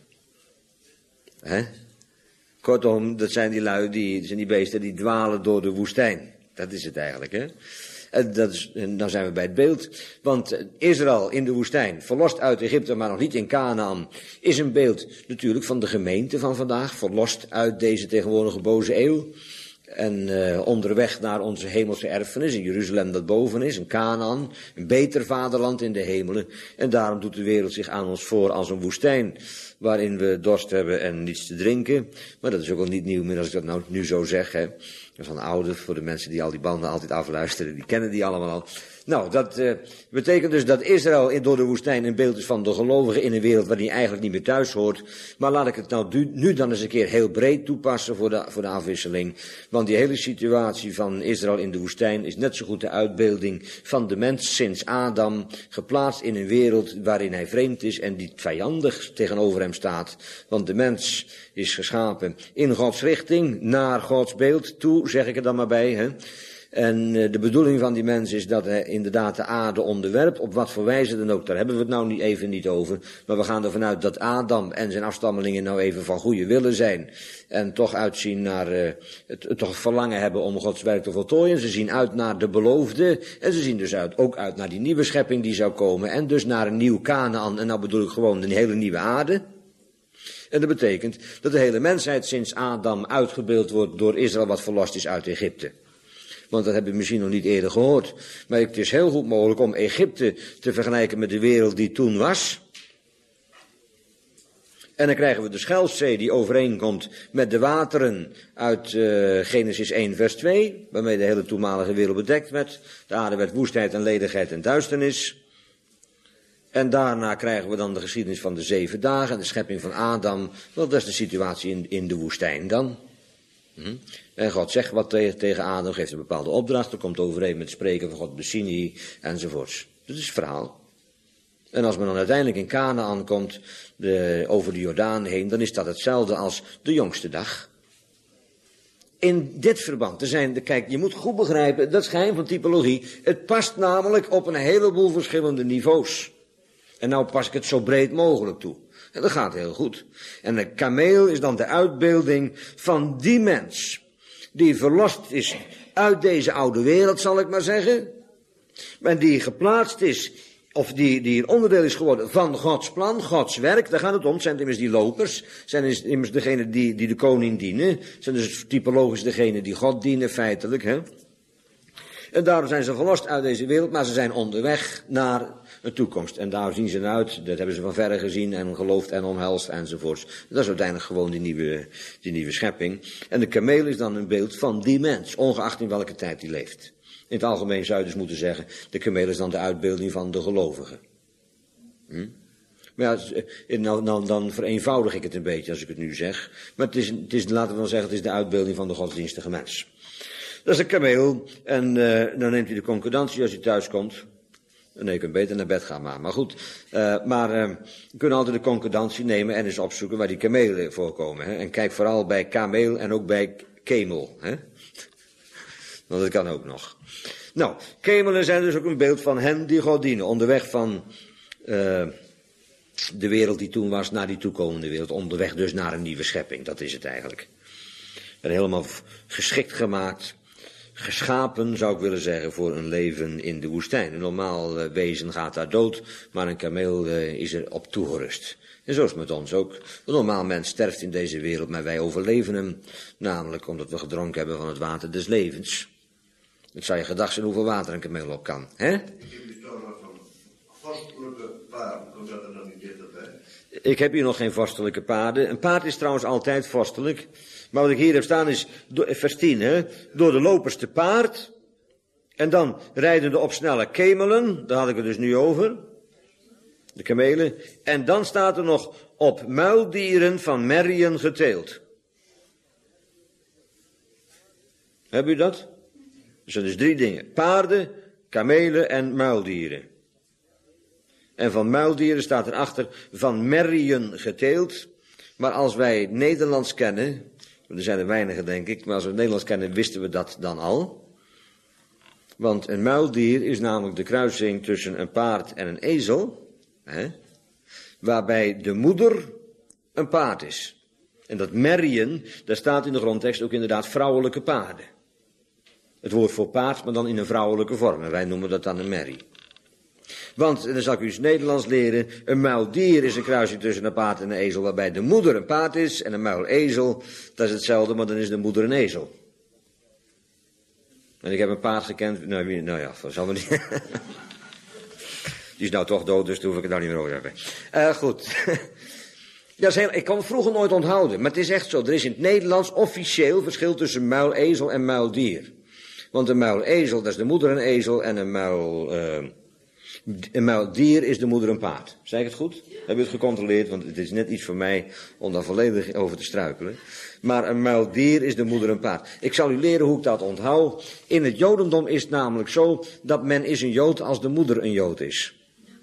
Kortom, dat zijn die lui, dat zijn die beesten die dwalen door de woestijn. Dat is het eigenlijk, hè. En dan zijn we bij het beeld. Want Israël in de woestijn, verlost uit Egypte, maar nog niet in Kanaan, is een beeld natuurlijk van de gemeente van vandaag, verlost uit deze tegenwoordige boze eeuw. En onderweg naar onze hemelse erfenis, in Jeruzalem dat boven is, in Kanaan, een beter vaderland in de hemelen. En daarom doet de wereld zich aan ons voor als een woestijn, waarin we dorst hebben en niets te drinken. Maar dat is ook al niet nieuw meer als ik dat nou nu zo zeg, hè. Van oude, voor de mensen die al die banden altijd afluisteren, die kennen die allemaal al. Nou, dat betekent dus dat Israël door de woestijn een beeld is van de gelovigen in een wereld waar die eigenlijk niet meer thuis hoort. Maar laat ik het nou nu dan eens een keer heel breed toepassen voor de afwisseling. Want die hele situatie van Israël in de woestijn is net zo goed de uitbeelding van de mens sinds Adam, geplaatst in een wereld waarin hij vreemd is en die vijandig tegenover hem staat. Want de mens is geschapen in Gods richting, naar Gods beeld toe, zeg ik er dan maar bij, hè. En de bedoeling van die mens is dat hij inderdaad de aarde onderwerpt, op wat voor wijze dan ook. Daar hebben we het nou even niet over. Maar we gaan ervan uit dat Adam en zijn afstammelingen nou even van goede willen zijn. En toch uitzien naar, het toch verlangen hebben om Gods werk te voltooien. Ze zien uit naar de beloofde. En ze zien dus ook uit naar die nieuwe schepping die zou komen. En dus naar een nieuw Kanaan. En nou bedoel ik gewoon een hele nieuwe aarde. En dat betekent dat de hele mensheid sinds Adam uitgebeeld wordt door Israël wat verlost is uit Egypte. Want dat hebben we misschien nog niet eerder gehoord. Maar het is heel goed mogelijk om Egypte te vergelijken met de wereld die toen was. En dan krijgen we de Schelfzee die overeenkomt met de wateren uit Genesis 1 vers 2. Waarmee de hele toenmalige wereld bedekt werd. De aarde werd woestheid en ledigheid en duisternis. En daarna krijgen we dan de geschiedenis van de 7 dagen en de schepping van Adam. Wel, dat is de situatie in de woestijn dan. En God zegt wat tegen Adam, geeft een bepaalde opdracht, dat komt overeen met het spreken van God, de Sinai enzovoorts. Dat is het verhaal. En als men dan uiteindelijk in Kanaan komt, over de Jordaan heen, dan is dat hetzelfde als de jongste dag. In dit verband, kijk, je moet goed begrijpen, dat is geheim van typologie, het past namelijk op een heleboel verschillende niveaus. En nou pas ik het zo breed mogelijk toe. En dat gaat heel goed. En de kameel is dan de uitbeelding van die mens die verlost is uit deze oude wereld, zal ik maar zeggen. En die geplaatst is, of die een onderdeel is geworden van Gods plan, Gods werk. Daar gaat het om. Het zijn immers die lopers. Zijn immers degenen die de koning dienen. Zijn dus typologisch degenen die God dienen, feitelijk. Hè? En daarom zijn ze verlost uit deze wereld, maar ze zijn onderweg naar een toekomst. En daar zien ze uit, dat hebben ze van verre gezien en geloofd en omhelst enzovoorts. Dat is uiteindelijk gewoon die nieuwe schepping. En de kameel is dan een beeld van die mens, ongeacht in welke tijd die leeft. In het algemeen zou je dus moeten zeggen, de kameel is dan de uitbeelding van de gelovige. Maar ja, dan vereenvoudig ik het een beetje als ik het nu zeg. Maar het is, laten we dan zeggen, het is de uitbeelding van de godsdienstige mens. Dat is een kameel. En dan neemt hij de concordantie als hij thuis komt. Nee, je kunt beter naar bed gaan, maar goed. We kunnen altijd de concordantie nemen en eens opzoeken waar die kamelen voorkomen. Hè? En kijk vooral bij kameel en ook bij kemel. Hè? Want dat kan ook nog. Nou, kemelen zijn dus ook een beeld van hen die God dienen. Onderweg van de wereld die toen was naar die toekomende wereld. Onderweg dus naar een nieuwe schepping. Dat is het eigenlijk. En helemaal geschikt gemaakt. Geschapen, zou ik willen zeggen, voor een leven in de woestijn. Een normaal wezen gaat daar dood, maar een kameel is er op toegerust. En zo is het met ons ook. Een normaal mens sterft in deze wereld, maar wij overleven hem. Namelijk omdat we gedronken hebben van het water des levens. Het zou je gedacht zijn hoeveel water een kameel op kan. Hè? Ik heb hier nog van vastelijke paarden, komt dat er dan niet dichterbij? Ik heb hier nog geen vastelijke paarden. Een paard is trouwens altijd vastelijk. Maar wat ik hier heb staan is vers 10, hè? Door de lopers te paard. En dan rijden de op snelle kemelen. Daar had ik het dus nu over. De kamelen. En dan staat er nog op muildieren van merrien geteeld. Hebben u dat? Dat zijn dus 3 dingen. Paarden, kamelen en muildieren. En van muildieren staat erachter van merrien geteeld. Maar als wij Nederlands kennen, er zijn er weinigen denk ik, maar als we het Nederlands kennen wisten we dat dan al. Want een muildier is namelijk de kruising tussen een paard en een ezel, hè, waarbij de moeder een paard is. En dat merrien, daar staat in de grondtekst ook inderdaad vrouwelijke paarden. Het woord voor paard, maar dan in een vrouwelijke vorm. En wij noemen dat dan een merrie. Want, en dan zal ik u eens Nederlands leren, een muildier is een kruising tussen een paard en een ezel, waarbij de moeder een paard is en een muilezel, dat is hetzelfde, maar dan is de moeder een ezel. En ik heb een paard gekend, nou ja, dat zal maar niet. Die is nou toch dood, dus daar hoef ik het nou niet meer over te hebben. Goed. Ik kon het vroeger nooit onthouden, maar het is echt zo. Er is in het Nederlands officieel verschil tussen muilezel en muildier. Want een muilezel, dat is de moeder een ezel en een muildier is de moeder een paard. Zeg ik het goed? Heb je het gecontroleerd? Want het is net iets voor mij om daar volledig over te struikelen. Maar een muildier is de moeder een paard. Ik zal u leren hoe ik dat onthoud. In het Jodendom is het namelijk zo dat men is een Jood als de moeder een Jood is.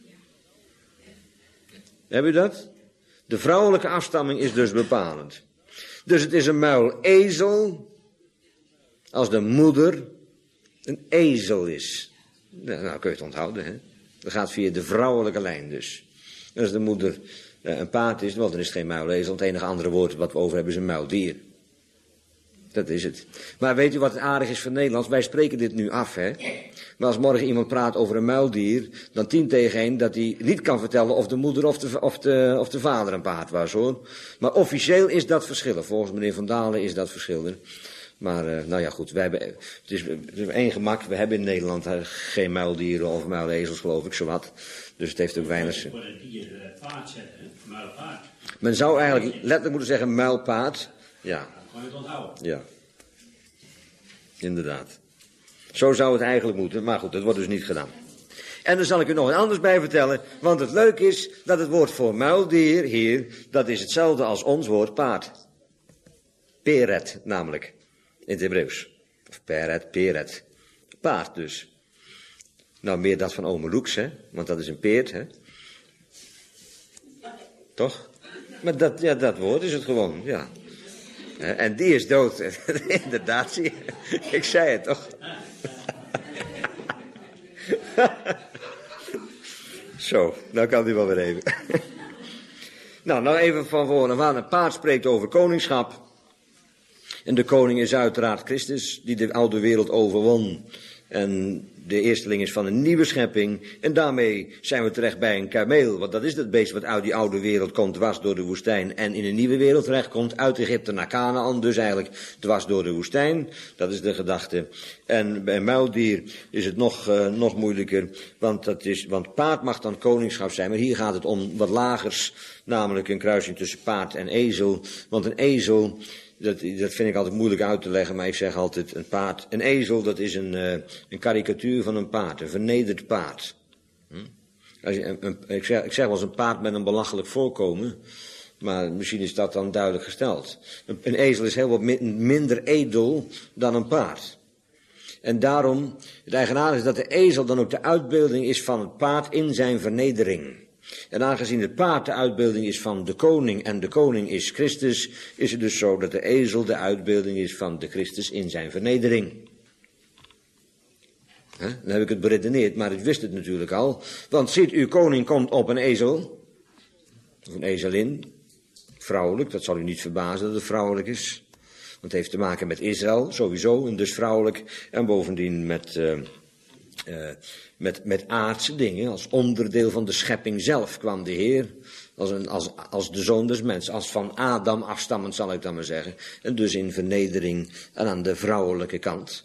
Heb u dat? De vrouwelijke afstamming is dus bepalend. Dus het is een muilezel als de moeder een ezel is. Nou kun je het onthouden, hè. Dat gaat via de vrouwelijke lijn dus. En als de moeder een paard is, dan is het geen muilezel. Het enige andere woord wat we over hebben is een muildier. Dat is het. Maar weet u wat het aardig is voor Nederlands? Wij spreken dit nu af, hè. Maar als morgen iemand praat over een muildier, dan 10 tegen 1 dat hij niet kan vertellen of de moeder of de vader een paard was, hoor. Maar officieel is dat verschil. Volgens meneer Van Dalen is dat verschil. Maar, nou ja, goed, het is één gemak. We hebben in Nederland geen muildieren of muilezels, geloof ik, zowat. Dus het heeft ook weinig. Voor een dier paard zetten, muilpaard. Men zou eigenlijk letterlijk moeten zeggen muilpaard. Ja. Dan kan je het onthouden. Ja. Inderdaad. Zo zou het eigenlijk moeten, maar goed, dat wordt dus niet gedaan. En dan zal ik u nog wat anders bij vertellen, want het leuke is dat het woord voor muildier hier, dat is hetzelfde als ons woord paard. Peret namelijk. In het Hebreeuws. Of peret. Paard dus. Nou, meer dat van ome Loeks, hè. Want dat is een peert, hè. Toch? Maar dat woord is het gewoon, ja. En die is dood. Inderdaad, zie je. Ik zei het toch. Zo, nou kan die wel weer even. Nou even van voren af aan. Een paard spreekt over koningschap. En de koning is uiteraard Christus, die de oude wereld overwon. En de eersteling is van een nieuwe schepping. En daarmee zijn we terecht bij een kameel. Want dat is het beest wat uit die oude wereld komt, dwars door de woestijn. En in een nieuwe wereld terechtkomt, uit Egypte naar Kanaan. Dus eigenlijk dwars door de woestijn. Dat is de gedachte. En bij muildier is het nog moeilijker. Want paard mag dan koningschap zijn. Maar hier gaat het om wat lagers. Namelijk een kruising tussen paard en ezel. Want een ezel... Dat vind ik altijd moeilijk uit te leggen, maar ik zeg altijd een ezel, dat is een karikatuur van een paard, een vernederd paard. Ik zeg wel eens een paard met een belachelijk voorkomen, maar misschien is dat dan duidelijk gesteld. Een ezel is heel wat minder edel dan een paard. En daarom, het eigenaardige is dat de ezel dan ook de uitbeelding is van het paard in zijn vernedering. En aangezien het paard de uitbeelding is van de koning en de koning is Christus, is het dus zo dat de ezel de uitbeelding is van de Christus in zijn vernedering. Dan heb ik het beredeneerd, maar ik wist het natuurlijk al. Want ziet, uw koning komt op een ezel, of een ezelin, vrouwelijk, dat zal u niet verbazen dat het vrouwelijk is. Want het heeft te maken met Israël, sowieso, en dus vrouwelijk, en bovendien met aardse dingen. Als onderdeel van de schepping zelf kwam de Heer. Als de zoon des mensen. Als van Adam afstammend, zal ik dan maar zeggen. En dus in vernedering en aan de vrouwelijke kant.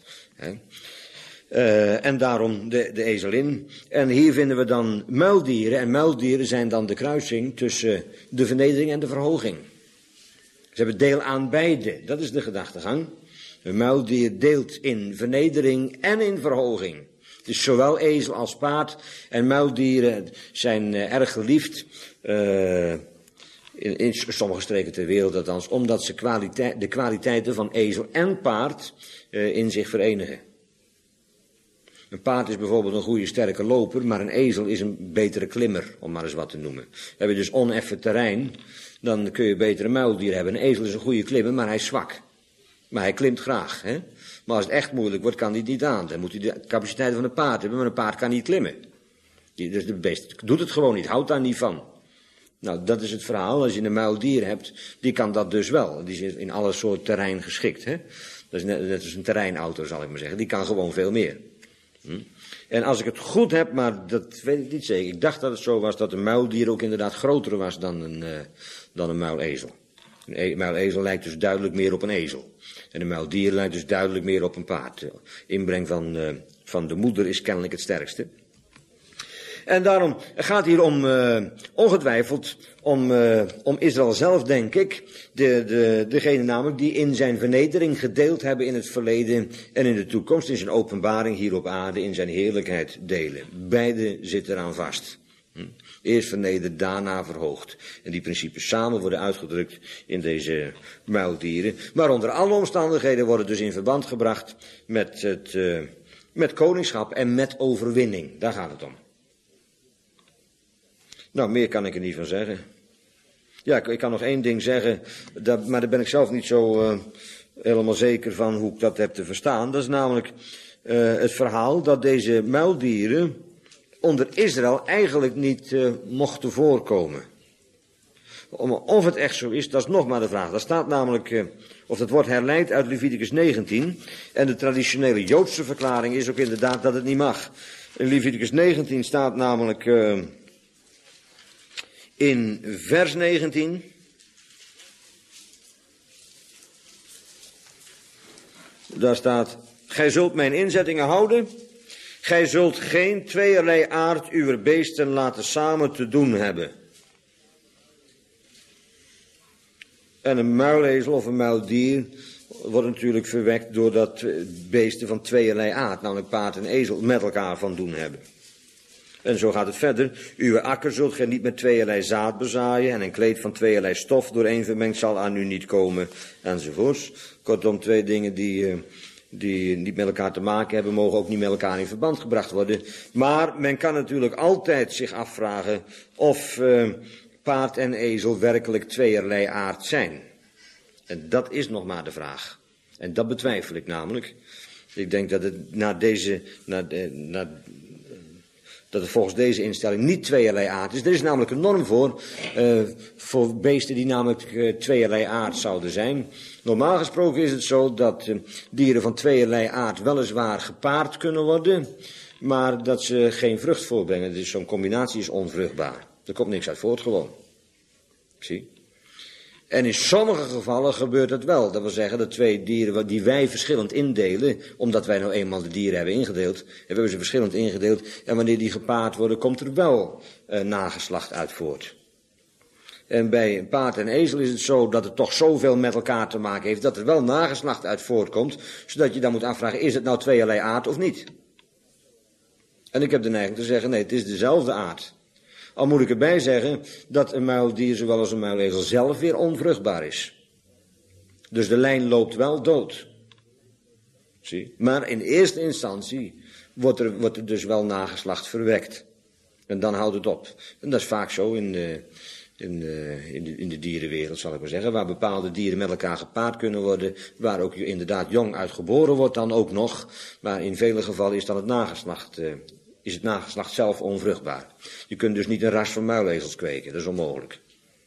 En daarom de ezelin. En hier vinden we dan muildieren. En muildieren zijn dan de kruising tussen de vernedering en de verhoging. Ze hebben deel aan beide. Dat is de gedachtegang. Een muildier deelt in vernedering en in verhoging. Dus zowel ezel als paard en muildieren zijn erg geliefd, in sommige streken ter wereld althans, omdat ze de kwaliteiten van ezel en paard in zich verenigen. Een paard is bijvoorbeeld een goede sterke loper, maar een ezel is een betere klimmer, om maar eens wat te noemen. Heb je dus oneffen terrein, dan kun je beter een muildier hebben. Een ezel is een goede klimmer, maar hij is zwak. Maar hij klimt graag, hè. Maar als het echt moeilijk wordt, kan hij het niet aan. Dan moet hij de capaciteiten van een paard hebben, maar een paard kan niet klimmen. Dus de beest doet het gewoon niet, houdt daar niet van. Nou, dat is het verhaal. Als je een muildier hebt, die kan dat dus wel. Die is in alle soort terrein geschikt, hè. Dat is net als een terreinauto, zal ik maar zeggen. Die kan gewoon veel meer. En als ik het goed heb, maar dat weet ik niet zeker. Ik dacht dat het zo was dat een muildier ook inderdaad groter was dan een muilezel. Een muilezel lijkt dus duidelijk meer op een ezel. En een muildier lijkt dus duidelijk meer op een paard. Inbreng van de moeder is kennelijk het sterkste. En daarom gaat hier ongetwijfeld om Israël zelf, denk ik. Degene namelijk die in zijn vernedering gedeeld hebben in het verleden en in de toekomst. In zijn openbaring hier op aarde, in zijn heerlijkheid delen. Beide zitten eraan vast. Eerst vernederd, daarna verhoogd. En die principes samen worden uitgedrukt in deze muildieren. Maar onder alle omstandigheden worden dus in verband gebracht met koningschap en met overwinning. Daar gaat het om. Nou, meer kan ik er niet van zeggen. Ja, ik kan nog één ding zeggen, maar daar ben ik zelf niet zo helemaal zeker van hoe ik dat heb te verstaan. Dat is namelijk het verhaal dat deze muildieren onder Israël eigenlijk niet mochten voorkomen. Of het echt zo is, dat is nog maar de vraag. Dat staat namelijk, of dat wordt herleid uit Leviticus 19. En de traditionele Joodse verklaring is ook inderdaad dat het niet mag. In Leviticus 19 staat namelijk in vers 19. Daar staat: gij zult mijn inzettingen houden. Gij zult geen tweeërlei aard uw beesten laten samen te doen hebben. En een muilezel of een muildier wordt natuurlijk verwekt doordat beesten van tweeërlei aard, namelijk paard en ezel, met elkaar van doen hebben. En zo gaat het verder. Uw akker zult gij niet met tweeërlei zaad bezaaien en een kleed van tweeërlei stof dooreen vermengd zal aan u niet komen, enzovoorts. Kortom, twee dingen die niet met elkaar te maken hebben, mogen ook niet met elkaar in verband gebracht worden. Maar men kan natuurlijk altijd zich afvragen of paard en ezel werkelijk tweeërlei aard zijn. En dat is nog maar de vraag. En dat betwijfel ik namelijk. Ik denk dat het dat er volgens deze instelling niet tweeërlei aard is. Er is namelijk een norm voor beesten die namelijk tweeërlei aard zouden zijn. Normaal gesproken is het zo dat dieren van tweeërlei aard weliswaar gepaard kunnen worden, maar dat ze geen vrucht voorbrengen. Dus zo'n combinatie is onvruchtbaar. Er komt niks uit voort gewoon. Zie? En in sommige gevallen gebeurt het wel. Dat wil zeggen dat twee dieren die wij verschillend indelen, omdat wij nou eenmaal de dieren hebben ingedeeld, hebben we ze verschillend ingedeeld. En wanneer die gepaard worden, komt er wel nageslacht uit voort. En bij een paard en ezel is het zo dat het toch zoveel met elkaar te maken heeft, dat er wel nageslacht uit voortkomt, zodat je dan moet afvragen, is het nou tweeërlei aard of niet? En ik heb de neiging te zeggen, nee, het is dezelfde aard. Al moet ik erbij zeggen dat een muildier zowel als een muilezel zelf weer onvruchtbaar is. Dus de lijn loopt wel dood. Zie? Maar in eerste instantie wordt er dus wel nageslacht verwekt. En dan houdt het op. En dat is vaak zo in de dierenwereld, zal ik maar zeggen. Waar bepaalde dieren met elkaar gepaard kunnen worden. Waar ook inderdaad jong uit geboren wordt dan ook nog. Maar in vele gevallen is dan het nageslacht zelf onvruchtbaar. Je kunt dus niet een ras van muilezels kweken, dat is onmogelijk.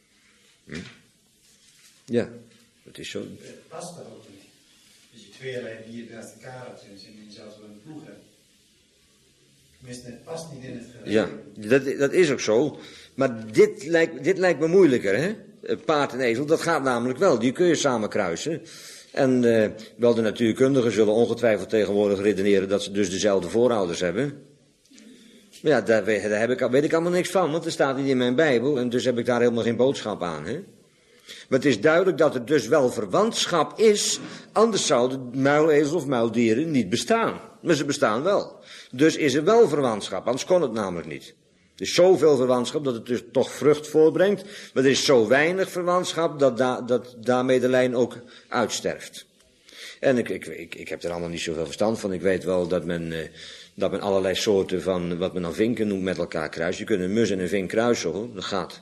Ja, dat is zo. Het past daar ook niet. Dus je tweeërlei dieren naast elkaar hebt en je zelfs wel een ploeg hebt. Tenminste, het past niet in het geheel. Ja, dat is ook zo. Maar dit lijkt me moeilijker, hè? Paard en ezel, dat gaat namelijk wel. Die kun je samen kruisen. En wel de natuurkundigen zullen ongetwijfeld tegenwoordig redeneren dat ze dus dezelfde voorouders hebben. Maar ja, daar weet ik allemaal niks van, want er staat niet in mijn Bijbel en dus heb ik daar helemaal geen boodschap aan. Hè? Maar het is duidelijk dat er dus wel verwantschap is, anders zouden muilezels of muildieren niet bestaan. Maar ze bestaan wel. Dus is er wel verwantschap, anders kon het namelijk niet. Er is zoveel verwantschap dat het dus toch vrucht voortbrengt, maar er is zo weinig verwantschap dat daarmee de lijn ook uitsterft. En ik heb er allemaal niet zoveel verstand van. Ik weet wel dat men allerlei soorten van wat men dan vinken noemt met elkaar kruist. Je kunt een mus en een vink kruisen, hoor. Dat gaat.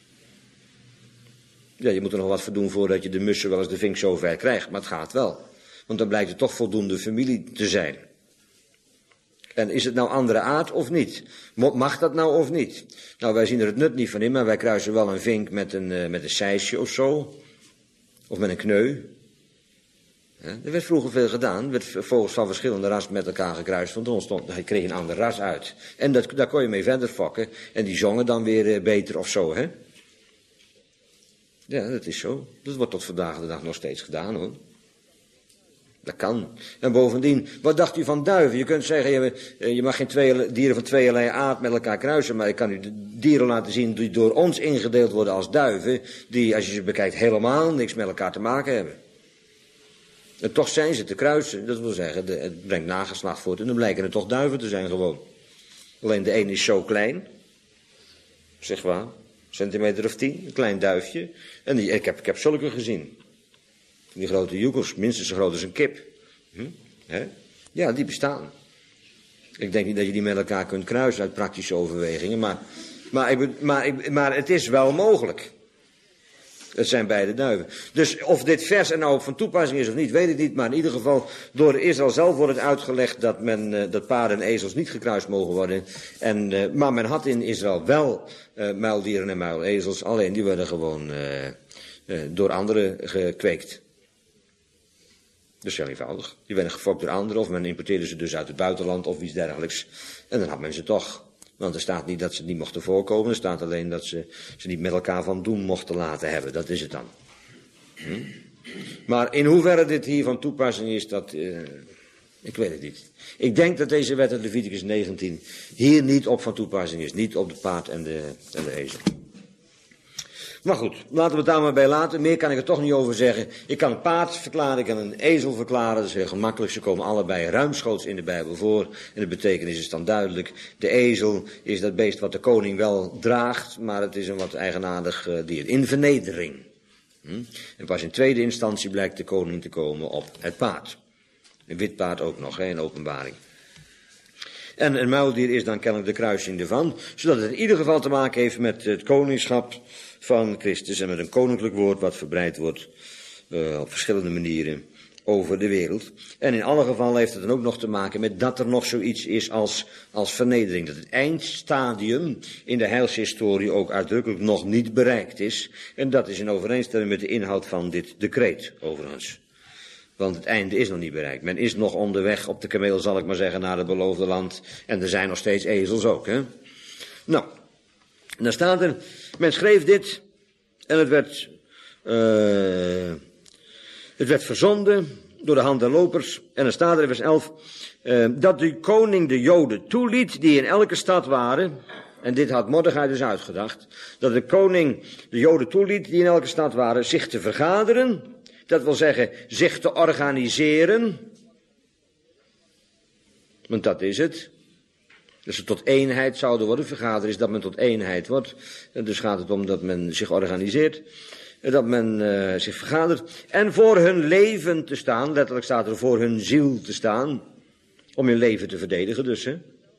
Ja, je moet er nog wat voor doen voordat je de mus zowel als de vink zover krijgt. Maar het gaat wel. Want dan blijkt het toch voldoende familie te zijn. En is het nou andere aard of niet? Mag dat nou of niet? Nou, wij zien er het nut niet van in, maar wij kruisen wel een vink met een sijsje of zo. Of met een kneu. Ja, er werd vroeger veel gedaan. Er werd vogels van verschillende rassen met elkaar gekruist. Want hij kreeg een ander ras uit. En daar kon je mee verder fokken. En die zongen dan weer beter of zo, hè? Ja, dat is zo. Dat wordt tot vandaag de dag nog steeds gedaan, hoor. Dat kan. En bovendien, wat dacht u van duiven? Je kunt zeggen, je mag geen dieren van tweeërlei aard met elkaar kruisen. Maar ik kan u de dieren laten zien die door ons ingedeeld worden als duiven. Die, als je ze bekijkt, helemaal niks met elkaar te maken hebben. En toch zijn ze te kruisen. Dat wil zeggen, het brengt nageslacht voort. En dan blijken er toch duiven te zijn gewoon. Alleen de een is zo klein. Zeg waar. Centimeter of 10. Een klein duifje. En ik heb zulke gezien. Die grote joekels. Minstens zo groot als een kip. Hè? Ja, die bestaan. Ik denk niet dat je die met elkaar kunt kruisen uit praktische overwegingen. Maar het is wel mogelijk. Het zijn beide duiven. Dus of dit vers er nou van toepassing is of niet, weet ik niet. Maar in ieder geval, door Israël zelf wordt het uitgelegd dat paarden en ezels niet gekruist mogen worden. Maar men had in Israël wel muildieren en muilezels. Alleen die werden gewoon door anderen gekweekt. Dus heel eenvoudig. Die werden gefokt door anderen of men importeerde ze dus uit het buitenland of iets dergelijks. En dan had men ze toch. Want er staat niet dat ze niet mochten voorkomen. Er staat alleen dat ze niet met elkaar van doen mochten laten hebben. Dat is het dan. Maar in hoeverre dit hier van toepassing is, ik weet het niet. Ik denk dat deze wet uit Leviticus 19 hier niet op van toepassing is. Niet op de paard en de ezel. Maar goed, laten we het daar maar bij laten. Meer kan ik er toch niet over zeggen. Ik kan een paard verklaren, ik kan een ezel verklaren. Dat is heel gemakkelijk. Ze komen allebei ruimschoots in de Bijbel voor. En de betekenis is dan duidelijk. De ezel is dat beest wat de koning wel draagt, maar het is een wat eigenaardig dier. In vernedering. En pas in tweede instantie blijkt de koning te komen op het paard. Een wit paard ook nog, in openbaring. En een muildier is dan kennelijk de kruising ervan. Zodat het in ieder geval te maken heeft met het koningschap van Christus en met een koninklijk woord wat verbreid wordt op verschillende manieren over de wereld. En in alle gevallen heeft het dan ook nog te maken met dat er nog zoiets is als vernedering. Dat het eindstadium in de heilshistorie ook uitdrukkelijk nog niet bereikt is. En dat is in overeenstemming met de inhoud van dit decreet, overigens. Want het einde is nog niet bereikt. Men is nog onderweg op de kameel, zal ik maar zeggen, naar het beloofde land. En er zijn nog steeds ezels ook, hè. Nou, dan staat er, men schreef dit en het werd verzonden door de hand der lopers. En dan staat er in vers 11, dat de koning de Joden toeliet die in elke stad waren. En dit had Mordechai dus uitgedacht. Dat de koning de Joden toeliet die in elke stad waren zich te vergaderen. Dat wil zeggen zich te organiseren. Want dat is het. Dus ze tot eenheid zouden worden. Vergaderen is dat men tot eenheid wordt. En dus gaat het om dat men zich organiseert. Dat men zich vergadert. En voor hun leven te staan. Letterlijk staat er voor hun ziel te staan. Om hun leven te verdedigen dus. Hè.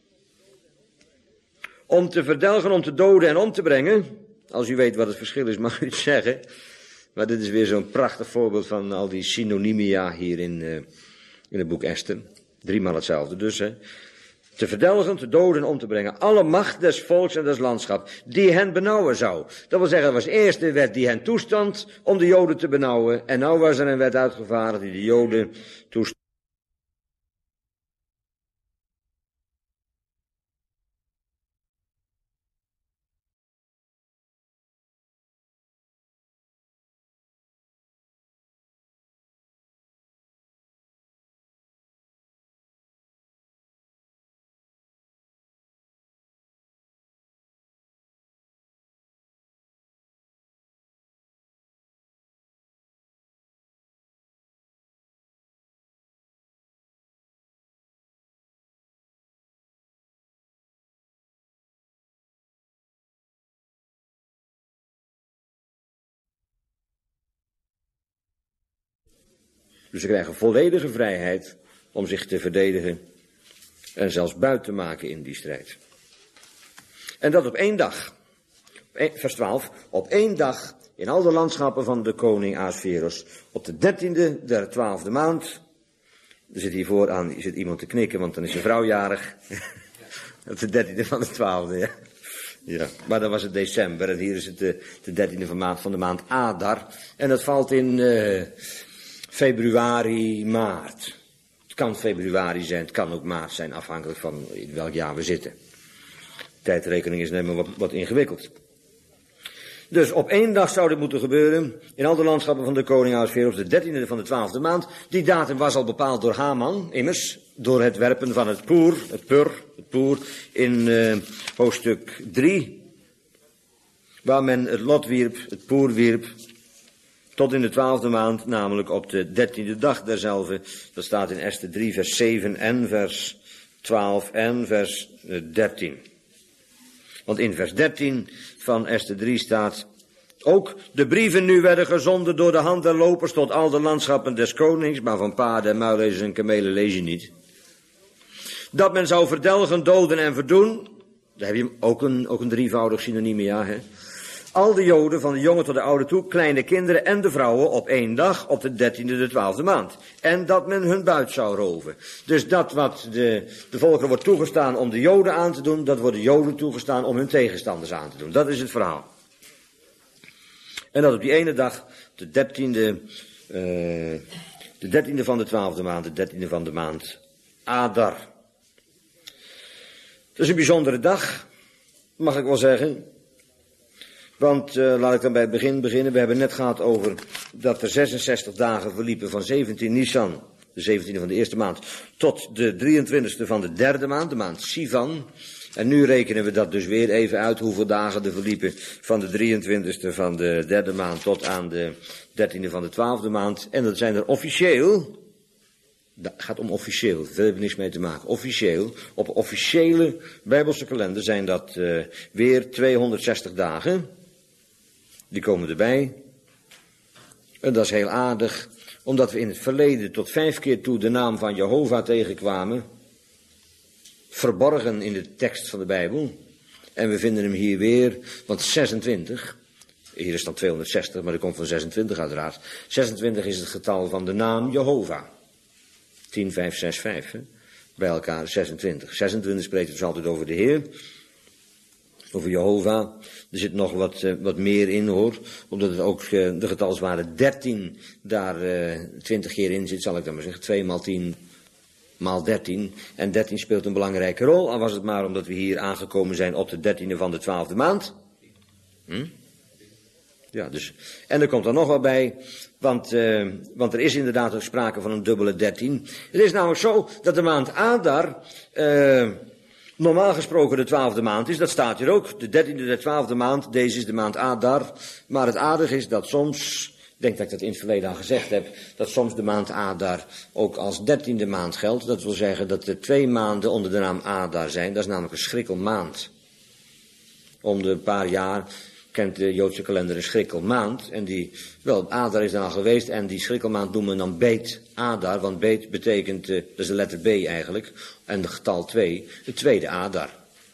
Om te verdelgen, om te doden en om te brengen. Als u weet wat het verschil is, mag u het zeggen. Maar dit is weer zo'n prachtig voorbeeld van al die synonymia hier in het boek Esther. 3 maal hetzelfde dus. Hè. Te verdelgen, te doden en om te brengen. Alle macht des volks en des landschap die hen benauwen zou. Dat wil zeggen, dat was de eerste wet die hen toestond om de Joden te benauwen. En nou was er een wet uitgevaardigd die de Joden toestond. Dus ze krijgen volledige vrijheid om zich te verdedigen en zelfs buit te maken in die strijd. En dat op 1 dag. Vers 12. Op 1 dag in al de landschappen van de koning Ahasveros. Op de 13e der 12e maand. Er zit hier vooraan zit iemand te knikken, want dan is zijn vrouw jarig. Op de 13e van de 12e, ja. Ja, maar dan was het december en hier is het de 13e van de maand Adar. En dat valt in februari, maart. Het kan februari zijn, het kan ook maart zijn, afhankelijk van in welk jaar we zitten. Tijdrekening is helemaal wat ingewikkeld. Dus op 1 dag zou dit moeten gebeuren, in al de landschappen van de koning Ahasveros, de 13e van de 12e maand. Die datum was al bepaald door Haman, immers, door het werpen van het poer, in hoofdstuk 3, waar men het lot wierp, het poer wierp, tot in de 12e maand, namelijk op de 13e dag derzelve. Dat staat in Esther 3, vers 7 en vers 12 en vers 13. Want in vers 13 van Esther 3 staat: ook de brieven nu werden gezonden door de hand der lopers tot al de landschappen des konings, maar van paarden en muilezels en kamelen lees je niet. Dat men zou verdelgen, doden en verdoen. Daar heb je ook een drievoudig synoniem, ja, hè. Al de Joden, van de jongen tot de oude toe, kleine kinderen en de vrouwen op 1 dag, op de 13e, de 12e maand. En dat men hun buit zou roven. Dus dat wat de volkeren wordt toegestaan om de Joden aan te doen, dat wordt de Joden toegestaan om hun tegenstanders aan te doen. Dat is het verhaal. En dat op die ene dag, de 13e van de 12e maand, de 13e van de maand Adar. Dat is een bijzondere dag, mag ik wel zeggen. Want laat ik dan bij het begin beginnen. We hebben net gehad over dat er 66 dagen verliepen van 17 Nisan, de 17e van de eerste maand, tot de 23e van de derde maand, de maand Sivan. En nu rekenen we dat dus weer even uit, hoeveel dagen er verliepen van de 23e van de derde maand tot aan de 13e van de 12e maand. En dat zijn er officieel, dat gaat om officieel, daar heeft niks mee te maken. Officieel, op officiële Bijbelse kalender zijn dat weer 260 dagen. Die komen erbij. En dat is heel aardig, omdat we in het verleden tot 5 keer toe de naam van Jehovah tegenkwamen. Verborgen in de tekst van de Bijbel. En we vinden hem hier weer, want 26 Hier is dan 260, maar dat komt van 26 uiteraard. 26 is het getal van de naam Jehovah. 10, 5, 6, 5. Hè? Bij elkaar 26. 26 spreekt dus altijd over de Heer. Over Jehovah. Er zit nog wat meer in hoor. Omdat het ook de getalswaarde 13 daar 20 keer in zit, zal ik dan maar zeggen. 2 maal 10 maal 13. En 13 speelt een belangrijke rol. Al was het maar omdat we hier aangekomen zijn op de 13e van de 12e maand. Ja, dus. En er komt er nog wat bij. Want er is inderdaad ook sprake van een dubbele 13. Het is namelijk zo dat de maand Adar normaal gesproken de 12e maand is. Dat staat hier ook. De 13e, de 12e maand. Deze is de maand Adar. Maar het aardige is dat soms, ik denk dat ik dat in het verleden al gezegd heb, dat soms de maand Adar ook als 13e maand geldt. Dat wil zeggen dat er 2 maanden onder de naam Adar zijn. Dat is namelijk een schrikkelmaand. Om de paar jaar kent de Joodse kalender een schrikkelmaand. En Adar is dan al geweest en die schrikkelmaand noemen we dan Beet Adar. Want Beet betekent, dat is de letter B eigenlijk, en de getal 2, de tweede Adar.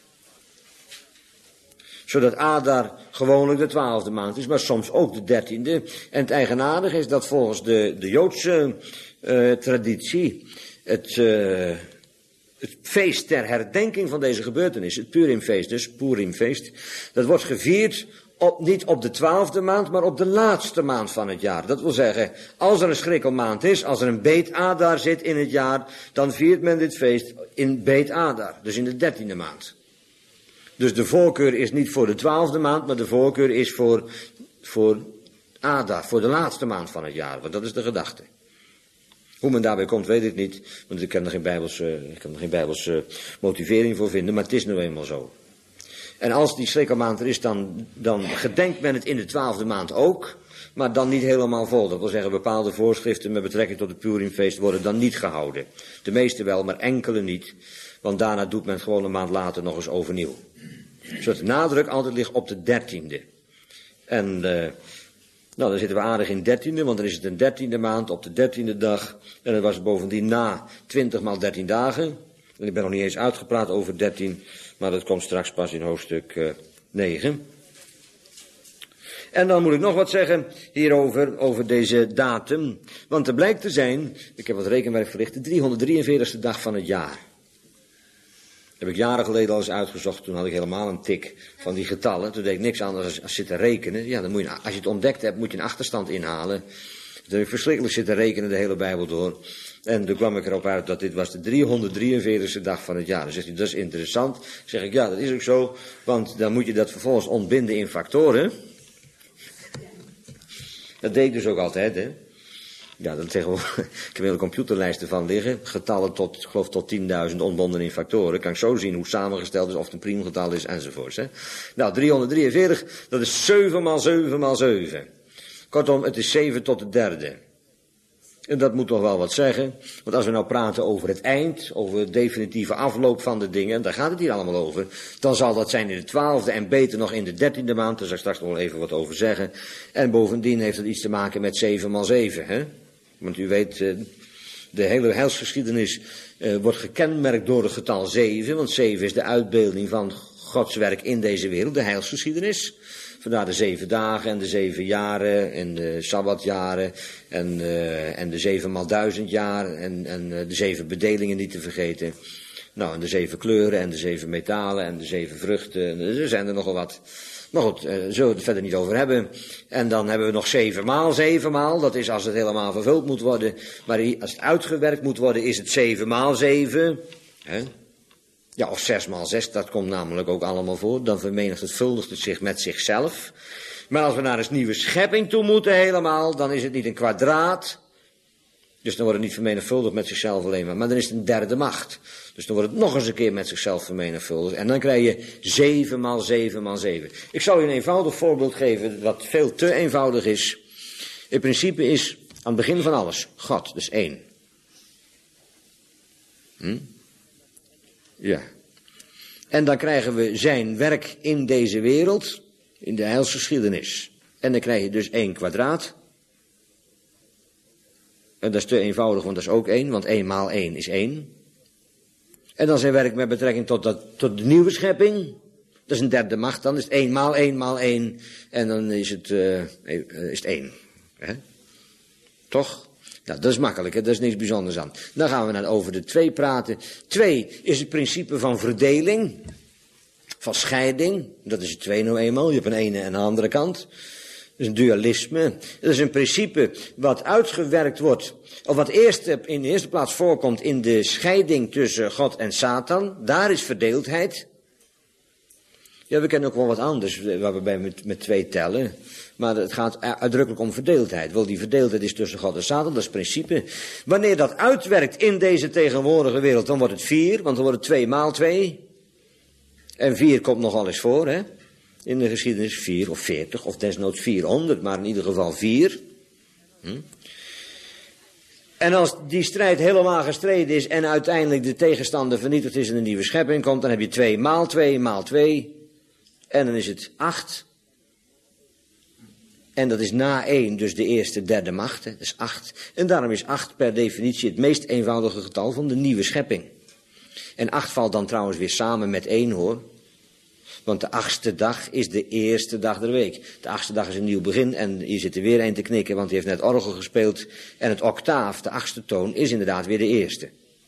Zodat Adar gewoonlijk de 12e maand is, maar soms ook de 13e. En het eigenaardige is dat volgens de Joodse traditie het feest ter herdenking van deze gebeurtenis, het Purimfeest dus, Purimfeest, dat wordt gevierd niet op de 12e maand, maar op de laatste maand van het jaar. Dat wil zeggen, als er een schrikkelmaand is, als er een Beet Adar zit in het jaar, dan viert men dit feest in Beet Adar, dus in de 13e maand. Dus de voorkeur is niet voor de 12e maand, maar de voorkeur is voor Adar, voor de laatste maand van het jaar, want dat is de gedachte. Hoe men daarbij komt, weet ik niet, want ik kan er geen bijbelse motivering voor vinden, maar het is nu eenmaal zo. En als die schrikkelmaand er is, dan gedenkt men het in de 12e maand ook, maar dan niet helemaal vol. Dat wil zeggen, bepaalde voorschriften met betrekking tot het Purimfeest worden dan niet gehouden. De meeste wel, maar enkele niet, want daarna doet men het gewoon een maand later nog eens overnieuw. Zodat de nadruk altijd ligt op de 13e. En dan zitten we aardig in 13e, want dan is het een 13e maand op de 13e dag. En dan was het bovendien na 20 maal 13 dagen. En ik ben nog niet eens uitgepraat over 13, maar dat komt straks pas in hoofdstuk 9. En dan moet ik nog wat zeggen hierover, over deze datum. Want er blijkt te zijn, ik heb wat rekenwerk verricht, de 343ste dag van het jaar. Dat heb ik jaren geleden al eens uitgezocht, toen had ik helemaal een tik van die getallen. Toen deed ik niks anders dan zitten rekenen. Ja, dan moet je, als je het ontdekt hebt, moet je een achterstand inhalen. Toen heb ik verschrikkelijk zitten rekenen de hele Bijbel door. En toen kwam ik erop uit dat dit was de 343ste dag van het jaar. Dan zegt hij, dat is interessant. Dan zeg ik, ja, dat is ook zo, want dan moet je dat vervolgens ontbinden in factoren. Dat deed ik dus ook altijd, hè. Ja, dan tegenwoordig, ik heb een hele computerlijst ervan liggen. Getallen tot, ik geloof tot 10.000 ontbonden in factoren. Kan ik zo zien hoe het samengesteld is, of het een priemgetal is, enzovoorts. Hè. Nou, 343, dat is 7 maal 7 maal 7. Kortom, het is 7 tot de derde. En dat moet toch wel wat zeggen. Want als we nou praten over het eind, over de definitieve afloop van de dingen, daar gaat het hier allemaal over, dan zal dat zijn in de 12e en beter nog in de 13e maand. Daar zal ik straks nog wel even wat over zeggen. En bovendien heeft het iets te maken met 7 maal 7, hè. Want u weet, de hele heilsgeschiedenis wordt gekenmerkt door het getal 7. Want 7 is de uitbeelding van Gods werk in deze wereld, de heilsgeschiedenis. Vandaar de 7 dagen en de 7 jaren en de sabbatjaren en de 7 maal 1000 jaar en de 7 bedelingen niet te vergeten. Nou, en de 7 kleuren en de 7 metalen en de 7 vruchten. Er zijn er nogal wat. Maar goed, zullen we het verder niet over hebben. En dan hebben we nog 7 maal. Dat is als het helemaal vervuld moet worden. Maar als het uitgewerkt moet worden, is het 7 maal 7. Hè? Ja, of 6 maal 6, dat komt namelijk ook allemaal voor. Dan vermenigvuldigt het zich met zichzelf. Maar als we naar een nieuwe schepping toe moeten helemaal, dan is het niet een kwadraat. Dus dan wordt het niet vermenigvuldigd met zichzelf alleen maar dan is het een derde macht. Dus dan wordt het nog eens een keer met zichzelf vermenigvuldigd. En dan krijg je 7 maal 7 maal 7. Ik zal u een eenvoudig voorbeeld geven, wat veel te eenvoudig is. In principe is aan het begin van alles God, dus 1. Ja. En dan krijgen we zijn werk in deze wereld, in de heilsgeschiedenis. En dan krijg je dus 1 kwadraat. En dat is te eenvoudig, want dat is ook 1, want 1 maal 1 is 1. En dan zijn werk met betrekking tot de nieuwe schepping. Dat is een derde macht, dan is het 1 maal 1 maal 1 en dan is het 1. Hè? Toch? Nou, dat is makkelijk, hè? Dat is niks bijzonders aan. Dan gaan we over de 2 praten. 2 is het principe van verdeling, van scheiding. Dat is het 2 nou eenmaal. Je hebt een ene en een andere kant. Dat is een dualisme. Dat is een principe wat uitgewerkt wordt, of wat in de eerste plaats voorkomt in de scheiding tussen God en Satan. Daar is verdeeldheid. Ja, we kennen ook wel wat anders, waar we bij met 2 tellen. Maar het gaat uitdrukkelijk om verdeeldheid. Wel, die verdeeldheid is tussen God en Satan, dat is het principe. Wanneer dat uitwerkt in deze tegenwoordige wereld, dan wordt het 4, want dan wordt het 2 maal 2. En 4 komt nogal eens voor, hè. In de geschiedenis 4 of 40 of desnoods 400, maar in ieder geval 4. En als die strijd helemaal gestreden is en uiteindelijk de tegenstander vernietigd is en een nieuwe schepping komt, dan heb je 2 maal 2 maal 2. En dan is het 8. En dat is na 1 dus de eerste derde macht. Hè? Dat is 8. En daarom is 8 per definitie het meest eenvoudige getal van de nieuwe schepping. En 8 valt dan trouwens weer samen met 1 hoor. Want de 8e dag is de eerste dag der week. De 8e dag is een nieuw begin en hier zit er weer een te knikken, want die heeft net orgel gespeeld. En het octaaf, de 8e toon, is inderdaad weer de eerste.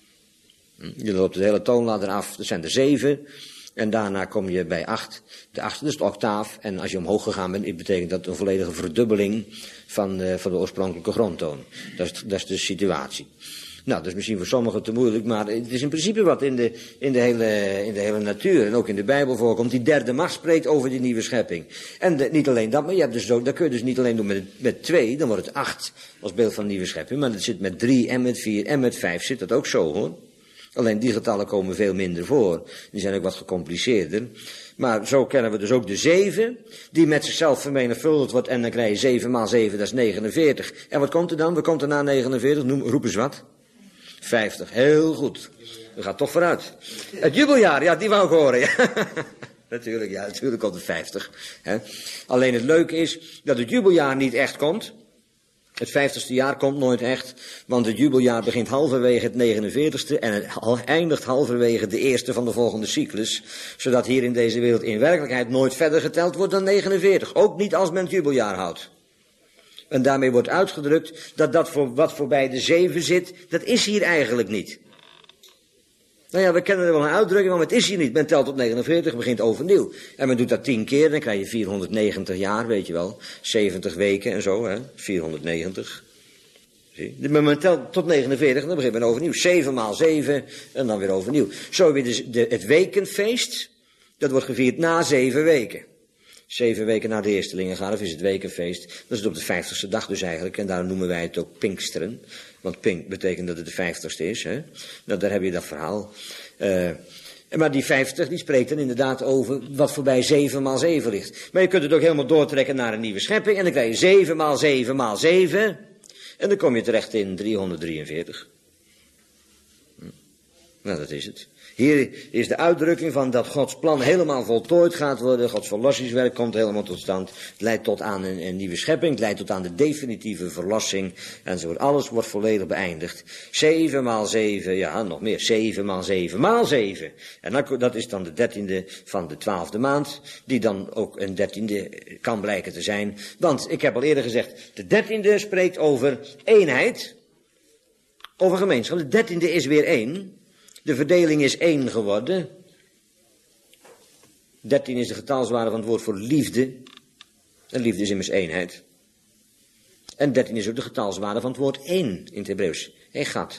Je loopt de hele toonladder af, dat zijn er 7. En daarna kom je bij 8. De 8e is het octaaf. En als je omhoog gegaan bent, betekent dat een volledige verdubbeling van de oorspronkelijke grondtoon. Dat is de situatie. Nou, dat is misschien voor sommigen te moeilijk, maar het is in principe wat in de hele natuur en ook in de Bijbel voorkomt. Die derde macht spreekt over die nieuwe schepping. En niet alleen dat, maar je hebt dus ook, dat kun je dus niet alleen doen met 2, dan wordt het 8 als beeld van nieuwe schepping. Maar dat zit met 3 en met 4 en met 5 zit dat ook zo hoor. Alleen die getallen komen veel minder voor. Die zijn ook wat gecompliceerder. Maar zo kennen we dus ook de 7, die met zichzelf vermenigvuldigd wordt. En dan krijg je 7 maal 7, dat is 49. En wat komt er dan? Wat komt er na 49? Roep eens wat. 50. Heel goed. We gaan toch vooruit. Het jubeljaar, ja, die wou ik horen. Ja. Natuurlijk komt het 50. Hè. Alleen het leuke is dat het jubeljaar niet echt komt. Het 50ste jaar komt nooit echt, want het jubeljaar begint halverwege het 49ste en het eindigt halverwege de eerste van de volgende cyclus, zodat hier in deze wereld in werkelijkheid nooit verder geteld wordt dan 49, ook niet als men het jubeljaar houdt. En daarmee wordt uitgedrukt dat wat voorbij de 7 zit, dat is hier eigenlijk niet. Nou ja, we kennen er wel een uitdrukking, maar het is hier niet. Men telt op 49, begint overnieuw. En men doet dat 10 keer, dan krijg je 490 jaar, weet je wel. 70 weken en zo, hè. 490. Zie? Maar men telt tot 49 en dan begint men overnieuw. 7 maal 7 en dan weer overnieuw. Zo weer het wekenfeest, dat wordt gevierd na 7 weken. 7 weken na de Eerstelingengaarf is het wekenfeest. Dat is op de 50ste dag dus eigenlijk. En daarom noemen wij het ook Pinksteren. Want Pink betekent dat het de 50ste is. Hè? Nou, daar heb je dat verhaal. Maar die 50, die spreekt dan inderdaad over wat voorbij 7 maal 7 ligt. Maar je kunt het ook helemaal doortrekken naar een nieuwe schepping. En dan krijg je 7 maal 7 maal 7. En dan kom je terecht in 343. Nou, dat is het. Hier is de uitdrukking van dat Gods plan helemaal voltooid gaat worden. Gods verlossingswerk komt helemaal tot stand. Het leidt tot aan een nieuwe schepping. Het leidt tot aan de definitieve verlossing. Enzovoort. Alles wordt volledig beëindigd. 7 maal 7, ja nog meer. 7 maal 7 maal 7. En dat is dan de 13e van de 12e maand. Die dan ook een 13e kan blijken te zijn. Want ik heb al eerder gezegd. De 13e spreekt over eenheid. Over gemeenschap. De 13e is weer 1. De verdeling is 1 geworden. 13 is de getalswaarde van het woord voor liefde. En liefde is immers eenheid. En 13 is ook de getalswaarde van het woord 1 in het Hebreeuws. Echad.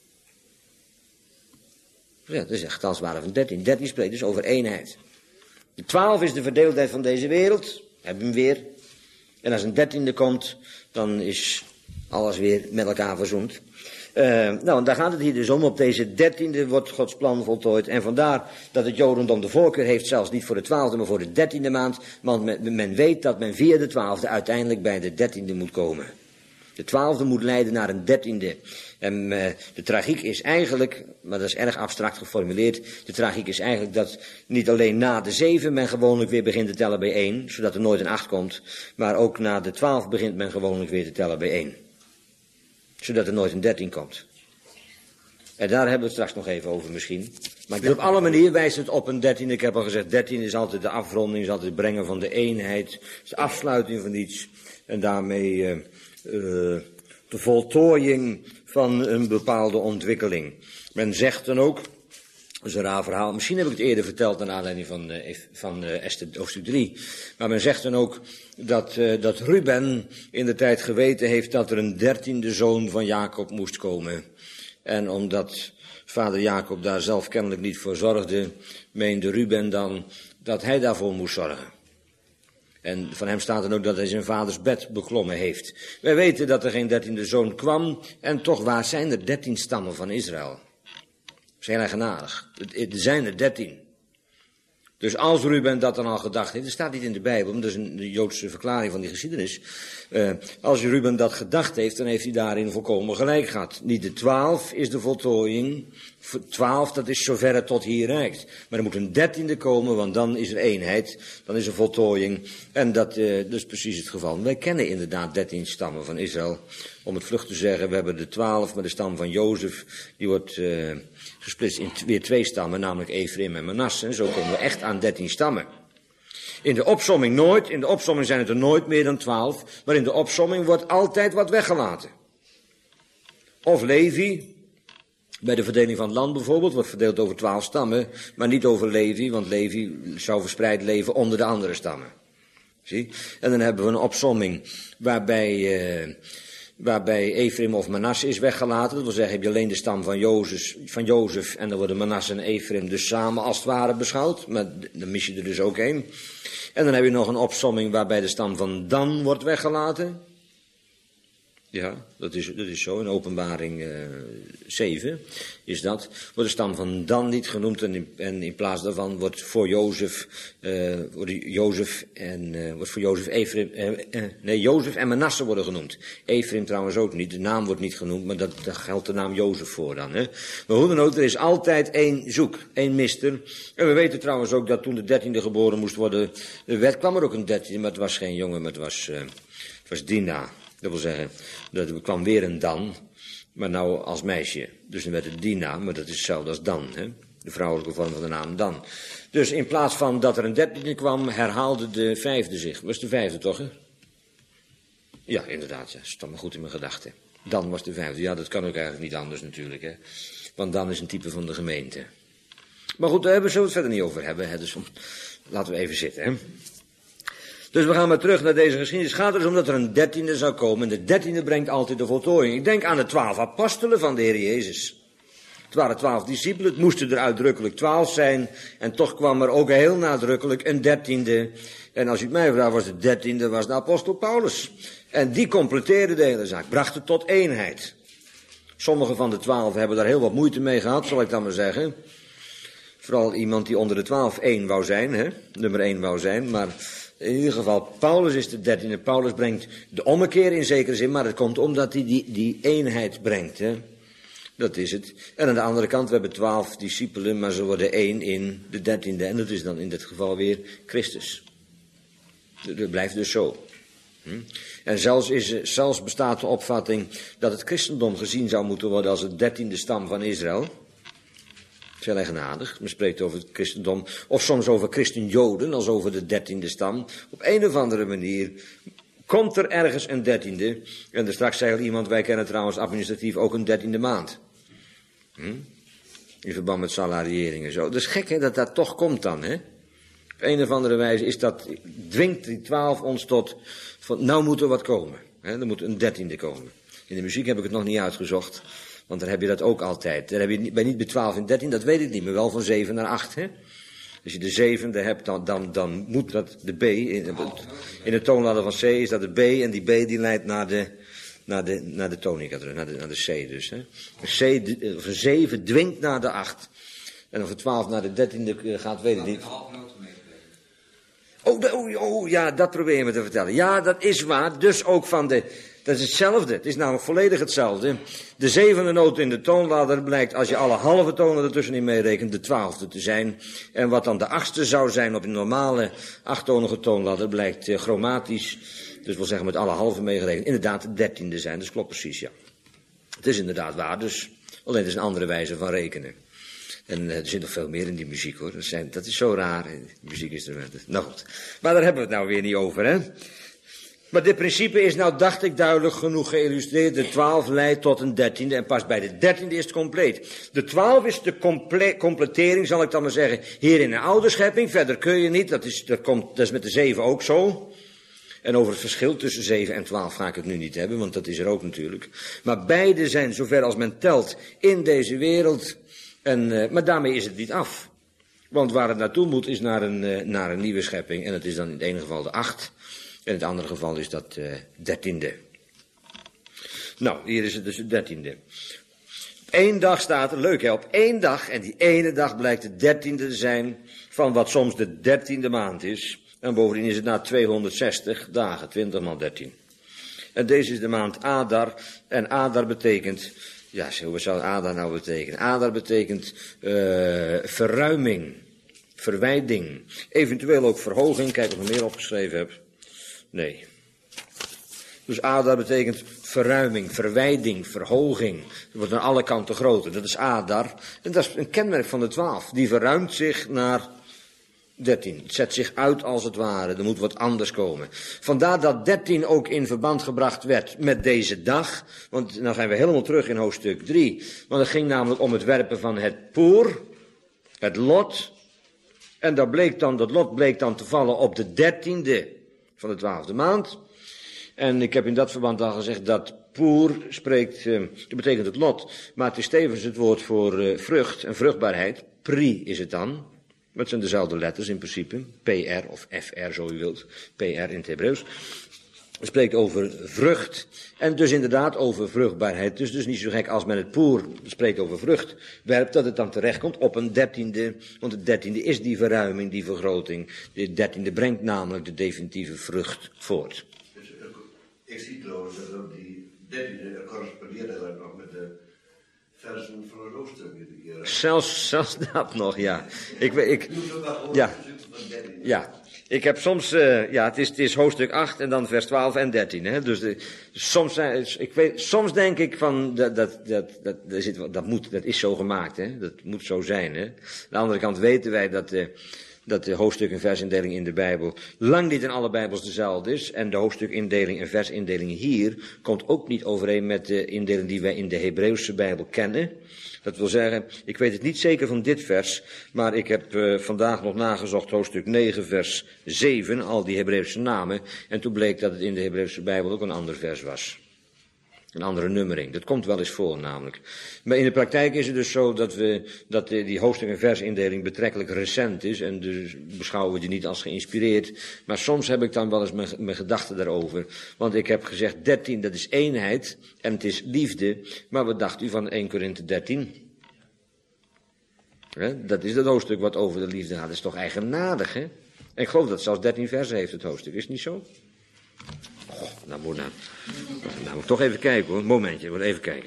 Ja, dat is de getalswaarde van 13. 13 spreekt dus over eenheid. De 12 is de verdeeldheid van deze wereld. Hebben we hem weer. En als een 13e komt, dan is alles weer met elkaar verzoend. Nou, en daar gaat het hier dus om. Op deze 13e wordt Gods plan voltooid. En vandaar dat het Jodendom de voorkeur heeft, zelfs niet voor de 12e, maar voor de 13e maand. Want men weet dat men via de 12e uiteindelijk bij de 13e moet komen. De 12e moet leiden naar een 13e. En de tragiek is eigenlijk, maar dat is erg abstract geformuleerd. De tragiek is eigenlijk dat niet alleen na de 7 men gewoonlijk weer begint te tellen bij 1, zodat er nooit een 8 komt. Maar ook na de 12 begint men gewoonlijk weer te tellen bij 1. Zodat er nooit een 13 komt. En daar hebben we het straks nog even over misschien. Maar op alle manieren wijst het op een 13. Ik heb al gezegd, 13 is altijd de afronding, is altijd het brengen van de eenheid. is de afsluiting van iets. En daarmee de voltooiing van een bepaalde ontwikkeling. Men zegt dan ook, dat is een raar verhaal, misschien heb ik het eerder verteld naar aanleiding van Esther hoofdstuk 3. Maar men zegt dan ook dat Ruben in de tijd geweten heeft dat er een 13e zoon van Jacob moest komen. En omdat vader Jacob daar zelf kennelijk niet voor zorgde, meende Ruben dan dat hij daarvoor moest zorgen. En van hem staat dan ook dat hij zijn vaders bed beklommen heeft. Wij weten dat er geen 13e zoon kwam en toch waar zijn er 13 stammen van Israël. Dat is heel erg genadig. Er zijn er 13. Dus als Ruben dat dan al gedacht heeft, dat staat niet in de Bijbel, maar dat is de Joodse verklaring van die geschiedenis. Als Ruben dat gedacht heeft, dan heeft hij daarin volkomen gelijk gehad. Niet de 12 is de voltooiing, 12 dat is zover het tot hier reikt. Maar er moet een 13e komen, want dan is er eenheid, dan is er voltooiing. En dat is precies het geval. Wij kennen inderdaad 13 stammen van Israël. Om het vlug te zeggen, we hebben de 12, maar de stam van Jozef, die wordt gesplitst in weer 2 stammen, namelijk Ephraim en Manasse. En zo komen we echt aan 13 stammen. In de opsomming nooit, in de opsomming zijn het er nooit meer dan 12, maar in de opsomming wordt altijd wat weggelaten. Of Levi, bij de verdeling van het land bijvoorbeeld, wordt verdeeld over 12 stammen, maar niet over Levi, want Levi zou verspreid leven onder de andere stammen. Zie? En dan hebben we een opsomming waarbij Ephraim of Manasse is weggelaten. Dat wil zeggen, heb je alleen de stam van Jozef en dan worden Manasse en Ephraim dus samen als het ware beschouwd. Maar dan mis je er dus ook één. En dan heb je nog een opsomming waarbij de stam van Dan wordt weggelaten. Ja, dat is zo. In Openbaring 7 is dat. Wordt de stam van Dan niet genoemd en in plaats daarvan wordt voor Jozef Jozef en Manasse worden genoemd. Ephraim trouwens ook niet. De naam wordt niet genoemd, maar daar geldt de naam Jozef voor dan. Hè. Maar hoe dan ook, er is altijd één zoek, één mister. En we weten trouwens ook dat toen de 13e geboren moest worden, kwam er ook een 13e, maar het was geen jongen, maar het was Dina. Dat wil zeggen, er kwam weer een Dan, maar nou als meisje. Dus dan werd het Dina, maar dat is hetzelfde als Dan, hè? De vrouwelijke vorm van de naam Dan. Dus in plaats van dat er een 13e kwam, herhaalde de 5e zich. Was de 5e toch, hè? Ja, inderdaad, ja. Stond maar goed in mijn gedachten. Dan was de 5e. Ja, dat kan ook eigenlijk niet anders natuurlijk, hè. Want Dan is een type van de gemeente. Maar goed, daar zullen we het verder niet over hebben, hè. Dus laten we even zitten, hè. Dus we gaan maar terug naar deze geschiedenis. Het gaat er dus om dat er een 13e zou komen. En de 13e brengt altijd de voltooiing. Ik denk aan de 12 apostelen van de Heer Jezus. Het waren 12 discipelen. Het moesten er uitdrukkelijk 12 zijn. En toch kwam er ook heel nadrukkelijk een 13e. En als u het mij vraagt, was de 13e was de apostel Paulus. En die completeerde de hele zaak. Bracht het tot eenheid. Sommigen van de 12 hebben daar heel wat moeite mee gehad, zal ik dan maar zeggen. Vooral iemand die onder de 12 1 wou zijn, hè? Nummer 1 wou zijn, maar in ieder geval, Paulus is de 13e. Paulus brengt de ommekeer in zekere zin, maar het komt omdat hij die eenheid brengt, hè? Dat is het. En aan de andere kant, we hebben 12 discipelen, maar ze worden 1 in de 13e. En dat is dan in dit geval weer Christus. Dat blijft dus zo. En zelfs bestaat de opvatting dat het christendom gezien zou moeten worden als het 13e stam van Israël. Heel eigenaardig. Men spreekt over het christendom, of soms over christenjoden, als over de 13e stam. Op een of andere manier komt er ergens een 13e. En er straks zei al iemand, wij kennen trouwens administratief ook een 13e maand. In verband met salariering en zo. Dat is gek, hè, dat dat toch komt dan, hè. Op een of andere wijze dwingt die 12 ons tot, van nou moet er wat komen. Hè? Er moet een 13e komen. In de muziek heb ik het nog niet uitgezocht. Want dan heb je dat ook altijd. Dan heb je niet bij 12 en 13, dat weet ik niet, maar wel van 7 naar 8. Hè? Als je de 7e hebt, dan moet dat de B. In de toonladder van C is dat de B. En die B die leidt naar de tonica, naar de C dus. Hè? Een 7 dwingt naar de 8. En of het 12 naar de 13e gaat, weet ik niet. Ja, dat probeer je me te vertellen. Ja, dat is waar. Dus ook dat is hetzelfde. Het is namelijk volledig hetzelfde. De 7e noot in de toonladder blijkt, als je alle halve tonen ertussenin meerekent, de 12e te zijn. En wat dan de 8e zou zijn op een normale 8-tonige toonladder, blijkt chromatisch, dus wil zeggen met alle halve meegerekend, inderdaad de 13e zijn. Dus klopt precies, ja. Het is inderdaad waar, dus Alleen het is een andere wijze van rekenen. En er zit nog veel meer in die muziek hoor. Dat is zo raar, muziekinstrumenten. Nou goed, maar daar hebben we het nou weer niet over, hè. Maar dit principe is nou, dacht ik, duidelijk genoeg geïllustreerd. De 12 leidt tot een 13e en pas bij de 13e is het compleet. De 12 is de completering, zal ik dan maar zeggen, hier in de oude schepping. Verder kun je niet, dat is met de 7 ook zo. En over het verschil tussen 7 en 12 ga ik het nu niet hebben, want dat is er ook natuurlijk. Maar beide zijn, zover als men telt, in deze wereld. Maar daarmee is het niet af. Want waar het naartoe moet is naar een nieuwe schepping. En het is dan in het ene geval de 8. In het andere geval is dat 13e. Nou, hier is het dus de 13e. Op 1 dag staat er, leuk hè, op 1 dag. En die ene dag blijkt de 13e te zijn van wat soms de 13e maand is. En bovendien is het na 260 dagen, 20 maal 13. En deze is de maand Adar. En Adar betekent, ja, wat zou Adar nou betekenen? Adar betekent verruiming, verwijding. Eventueel ook verhoging, kijk of ik nog meer opgeschreven heb. Nee. Dus Adar betekent verruiming, verwijding, verhoging. Het wordt aan alle kanten groter. Dat is Adar. En dat is een kenmerk van de 12. Die verruimt zich naar 13. Het zet zich uit als het ware. Er moet wat anders komen. Vandaar dat 13 ook in verband gebracht werd met deze dag. Want dan gaan we helemaal terug in hoofdstuk 3. Want het ging namelijk om het werpen van het poer. Het lot. En dat lot bleek dan te vallen op de 13e. Van de 12e maand. En ik heb in dat verband al gezegd dat poer dat betekent het lot. Maar het is tevens het woord voor vrucht en vruchtbaarheid. Pri is het dan. Het zijn dezelfde letters in principe. PR of FR zo u wilt. PR in het Hebreeuws. Het spreekt over vrucht. En dus inderdaad over vruchtbaarheid. Dus niet zo gek als men het poer spreekt over vrucht werpt, dat het dan terechtkomt op een 13e. Want de 13e is die verruiming, die vergroting. De 13e brengt namelijk de definitieve vrucht voort. Dus, ik zie trouwens dat ook die 13e correspondeert eigenlijk nog met de versen van het hoofdstuk. Zelfs dat nog, ja. Ja. Ik heb soms, het is hoofdstuk 8 en dan vers 12 en 13. Hè? Dus soms denk ik van, dat is zo gemaakt. Hè? Dat moet zo zijn. Hè? Aan de andere kant weten wij dat de hoofdstuk- en versindeling in de Bijbel lang niet in alle Bijbels dezelfde is. En de hoofdstukindeling en versindeling hier komt ook niet overeen met de indeling die wij in de Hebreeuwse Bijbel kennen. Dat wil zeggen, ik weet het niet zeker van dit vers, maar ik heb vandaag nog nagezocht hoofdstuk 9 vers 7, al die Hebreeuwse namen. En toen bleek dat het in de Hebreeuwse Bijbel ook een ander vers was. Een andere nummering. Dat komt wel eens voor namelijk. Maar in de praktijk is het dus zo dat die hoofdstuk- en versindeling betrekkelijk recent is. En dus beschouwen we die niet als geïnspireerd. Maar soms heb ik dan wel eens mijn gedachten daarover. Want ik heb gezegd 13, dat is eenheid. En het is liefde. Maar wat dacht u van 1 Korinthe 13? Dat is het hoofdstuk wat over de liefde gaat. Dat is toch eigenaardig, hè? En ik geloof dat het zelfs 13 versen heeft, het hoofdstuk. Is het niet zo? Goh, nou moet ik toch even kijken hoor. Momentje, we even kijken.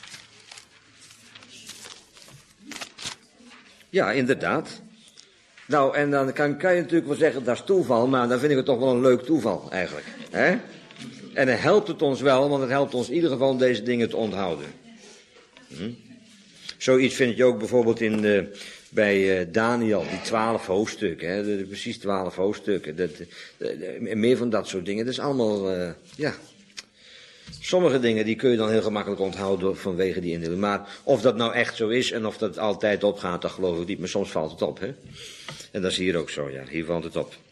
Ja, inderdaad. Nou, en dan kan je natuurlijk wel zeggen dat is toeval, maar dan vind ik het toch wel een leuk toeval eigenlijk. Hè? En dan helpt het ons wel, want het helpt ons in ieder geval om deze dingen te onthouden. Zoiets vind je ook bijvoorbeeld bij Daniel, die 12 hoofdstukken, hè, precies 12 hoofdstukken. Meer van dat soort dingen, dat is allemaal, sommige dingen die kun je dan heel gemakkelijk onthouden vanwege die indeling. Maar of dat nou echt zo is en of dat altijd opgaat, dat geloof ik niet, maar soms valt het op, hè. En dat is hier ook zo, ja, hier valt het op.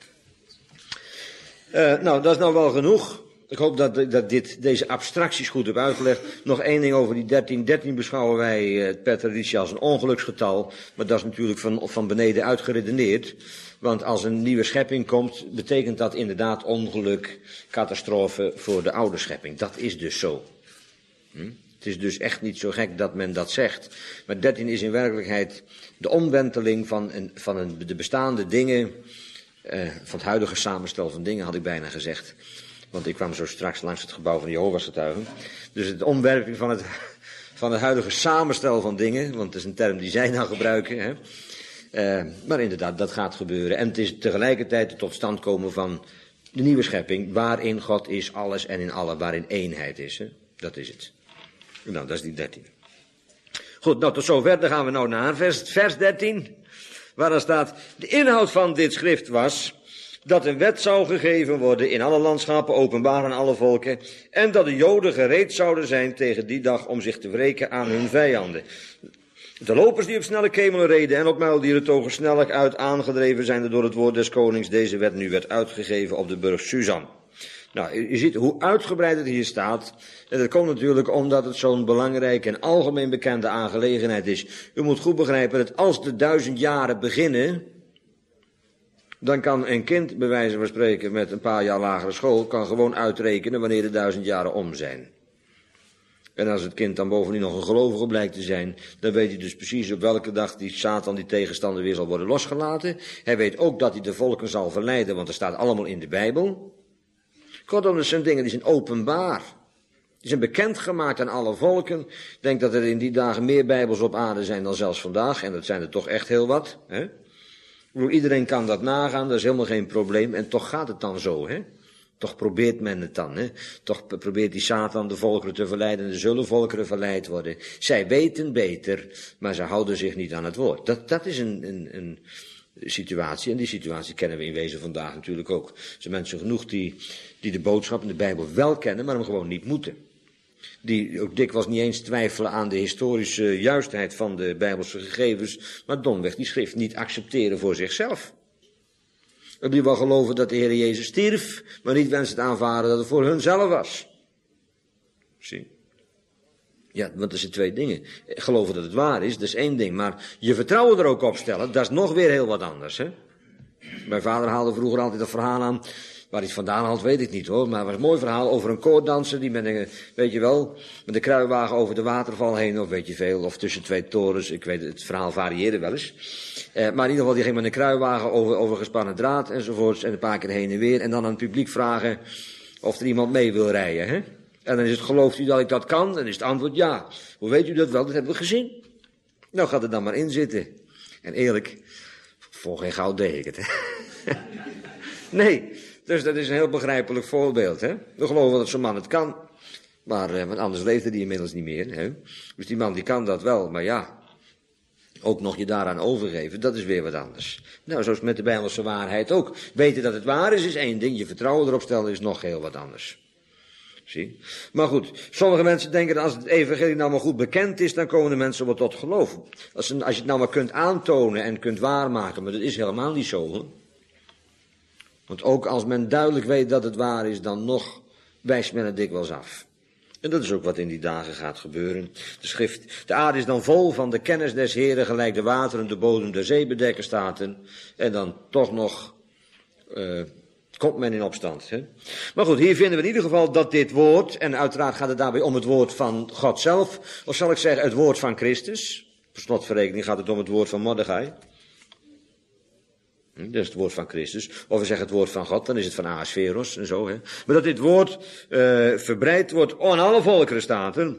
Nou, dat is nou wel genoeg. Ik hoop dat deze abstracties goed heb uitgelegd. Nog één ding over die 13. 13 beschouwen wij per traditie als een ongeluksgetal. Maar dat is natuurlijk van beneden uitgeredeneerd. Want als een nieuwe schepping komt, betekent dat inderdaad ongeluk, catastrofe voor de oude schepping. Dat is dus zo. Het is dus echt niet zo gek dat men dat zegt. Maar 13 is in werkelijkheid de omwenteling van de bestaande dingen, van het huidige samenstel van dingen, had ik bijna gezegd. Want ik kwam zo straks langs het gebouw van de Jehovah's getuigen. Dus het omwerping van het huidige samenstel van dingen. Want dat is een term die zij nou gebruiken. Hè. Maar inderdaad, dat gaat gebeuren. En het is tegelijkertijd het tot stand komen van de nieuwe schepping. Waarin God is alles en in alle. Waarin eenheid is. Hè. Dat is het. Nou, dat is die 13. Goed, nou tot zover. Dan gaan we nou naar vers 13. Waar dan staat, de inhoud van dit schrift was dat een wet zou gegeven worden in alle landschappen, openbaar aan alle volken, en dat de Joden gereed zouden zijn tegen die dag om zich te wreken aan hun vijanden. De lopers die op snelle kemelen reden en op muildieren togen snellijk uit, aangedreven zijnde door het woord des konings. Deze wet nu werd uitgegeven op de burcht Susan. Nou, je ziet hoe uitgebreid het hier staat. En dat komt natuurlijk omdat het zo'n belangrijke en algemeen bekende aangelegenheid is. U moet goed begrijpen dat als de 1000 jaren beginnen, dan kan een kind, bij wijze van spreken, met een paar jaar lagere school, kan gewoon uitrekenen wanneer de 1000 jaren om zijn. En als het kind dan bovendien nog een gelovige blijkt te zijn, dan weet hij dus precies op welke dag die Satan, die tegenstander, weer zal worden losgelaten. Hij weet ook dat hij de volken zal verleiden, want er staat allemaal in de Bijbel. Kortom, dat zijn dingen die zijn openbaar. Die zijn bekendgemaakt aan alle volken. Ik denk dat er in die dagen meer Bijbels op aarde zijn dan zelfs vandaag. En dat zijn er toch echt heel wat. Hè? Iedereen kan dat nagaan, dat is helemaal geen probleem. En toch gaat het dan zo, hè? Toch probeert men het dan, hè? Toch probeert die Satan de volkeren te verleiden en er zullen volkeren verleid worden. Zij weten beter, maar ze houden zich niet aan het woord. Dat is een situatie, en die situatie kennen we in wezen vandaag natuurlijk ook. Er zijn mensen genoeg die de boodschap in de Bijbel wel kennen, maar hem gewoon niet moeten. Die ook dikwijls niet eens twijfelen aan de historische juistheid van de Bijbelse gegevens, maar domweg die schrift niet accepteren voor zichzelf. Die wel geloven dat de Heer Jezus stierf, maar niet wensen te aanvaarden dat het voor hunzelf was. Zie. Ja, want er zijn twee dingen. Geloven dat het waar is, dat is één ding. Maar je vertrouwen er ook op stellen, dat is nog weer heel wat anders. Hè? Mijn vader haalde vroeger altijd een verhaal aan. Waar hij het vandaan haalt, weet ik niet hoor. Maar het was een mooi verhaal over een koorddanser die met een, weet je wel, met de kruiwagen over de waterval heen, of weet je veel, of tussen twee torens. Ik weet het verhaal varieerde wel eens. Maar in ieder geval, die ging met een kruiwagen over gespannen draad enzovoorts. En een paar keer heen en weer. En dan aan het publiek vragen of er iemand mee wil rijden. Hè? En dan is het, gelooft u dat ik dat kan? En dan is het antwoord ja. Hoe weet u dat wel? Dat hebben we gezien. Nou, gaat er dan maar in zitten. En eerlijk, voor geen goud deed ik het. Hè? Nee, dus dat is een heel begrijpelijk voorbeeld. Hè? We geloven dat zo'n man het kan. Maar want anders leefde die inmiddels niet meer. Hè? Dus die man die kan dat wel, maar ja, ook nog je daaraan overgeven, dat is weer wat anders. Nou, zoals met de Bijbelse waarheid ook. Weten dat het waar is één ding, je vertrouwen erop stellen is nog heel wat anders. Zie? Maar goed, sommige mensen denken dat als het evangelie nou maar goed bekend is, dan komen de mensen wel tot geloof. Als je het nou maar kunt aantonen en kunt waarmaken, maar dat is helemaal niet zo. Hè? Want ook als men duidelijk weet dat het waar is, dan nog wijst men het dikwijls af. En dat is ook wat in die dagen gaat gebeuren. De aarde is dan vol van de kennis des Heeren, gelijk de wateren de bodem der zee bedekken, staat er. En dan toch nog komt men in opstand. Hè? Maar goed, hier vinden we in ieder geval dat dit woord, en uiteraard gaat het daarbij om het woord van God zelf, of zal ik zeggen het woord van Christus. Per slotverrekening gaat het om het woord van Mordechai. Dat is het woord van Christus. Of we zeggen het woord van God, dan is het van Ahasveros en zo. Hè. Maar dat dit woord verbreid wordt aan alle volkeren, staat er.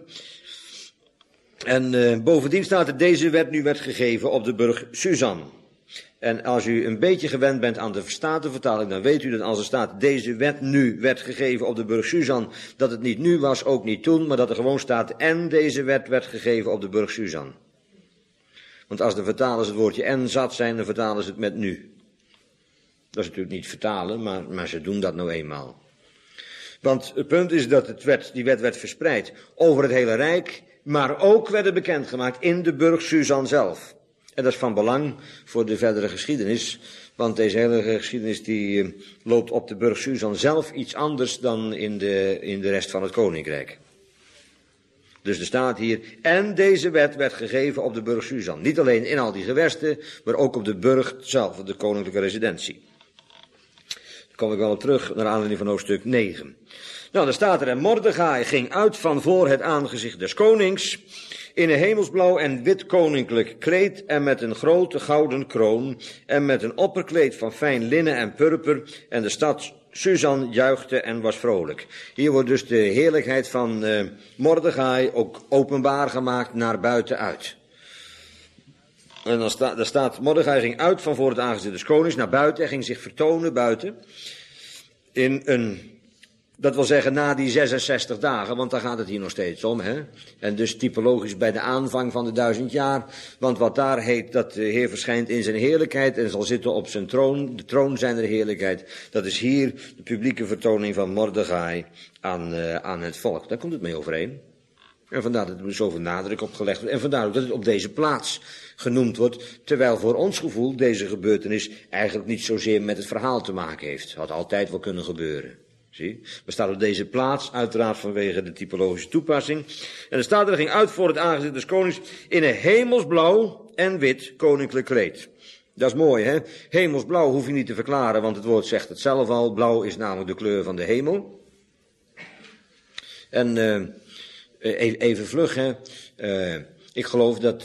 En bovendien staat er, deze wet nu werd gegeven op de burcht Susan. En als u een beetje gewend bent aan de Statenvertaling, dan weet u dat als er staat, deze wet nu werd gegeven op de burcht Susan, dat het niet nu was, ook niet toen, maar dat er gewoon staat, en deze wet werd gegeven op de burcht Susan. Want als de vertalers het woordje en zat zijn, dan vertalen ze het met nu. Dat is natuurlijk niet vertalen, maar ze doen dat nou eenmaal. Want het punt is dat die wet werd verspreid over het hele Rijk, maar ook werd het bekendgemaakt in de burcht Susan zelf. En dat is van belang voor de verdere geschiedenis, want deze hele geschiedenis die loopt op de burcht Susan zelf iets anders dan in de rest van het koninkrijk. Dus er staat hier, en deze wet werd gegeven op de burcht Susan. Niet alleen in al die gewesten, maar ook op de burcht zelf, de koninklijke residentie. Daar kom ik wel op terug, naar aanleiding van hoofdstuk 9. Nou, dan staat er, en Mordechai ging uit van voor het aangezicht des konings, in een hemelsblauw en wit koninklijk kleed, en met een grote gouden kroon, en met een opperkleed van fijn linnen en purper, en de stad Susan juichte en was vrolijk. Hier wordt dus de heerlijkheid van Mordechai ook openbaar gemaakt naar buiten uit. En dan staat, Mordechai ging uit van voor het aangezicht des konings naar buiten en ging zich vertonen buiten in een Dat wil zeggen na die 66 dagen, want daar gaat het hier nog steeds om. Hè? En dus typologisch bij de aanvang van de 1000 jaar. Want wat daar heet, dat de Heer verschijnt in zijn heerlijkheid en zal zitten op zijn troon. De troon zijner heerlijkheid. Dat is hier de publieke vertoning van Mordechai aan het volk. Daar komt het mee overeen. En vandaar dat er zoveel nadruk op gelegd wordt. En vandaar ook dat het op deze plaats genoemd wordt. Terwijl voor ons gevoel deze gebeurtenis eigenlijk niet zozeer met het verhaal te maken heeft. Had altijd wel kunnen gebeuren. Zie? We staan op deze plaats, uiteraard vanwege de typologische toepassing. En er staat er ging uit voor het aangezicht des konings in een hemelsblauw en wit koninklijk kleed. Dat is mooi, hè? Hemelsblauw hoef je niet te verklaren, want het woord zegt het zelf al. Blauw is namelijk de kleur van de hemel. En even vlug, hè? Ik geloof dat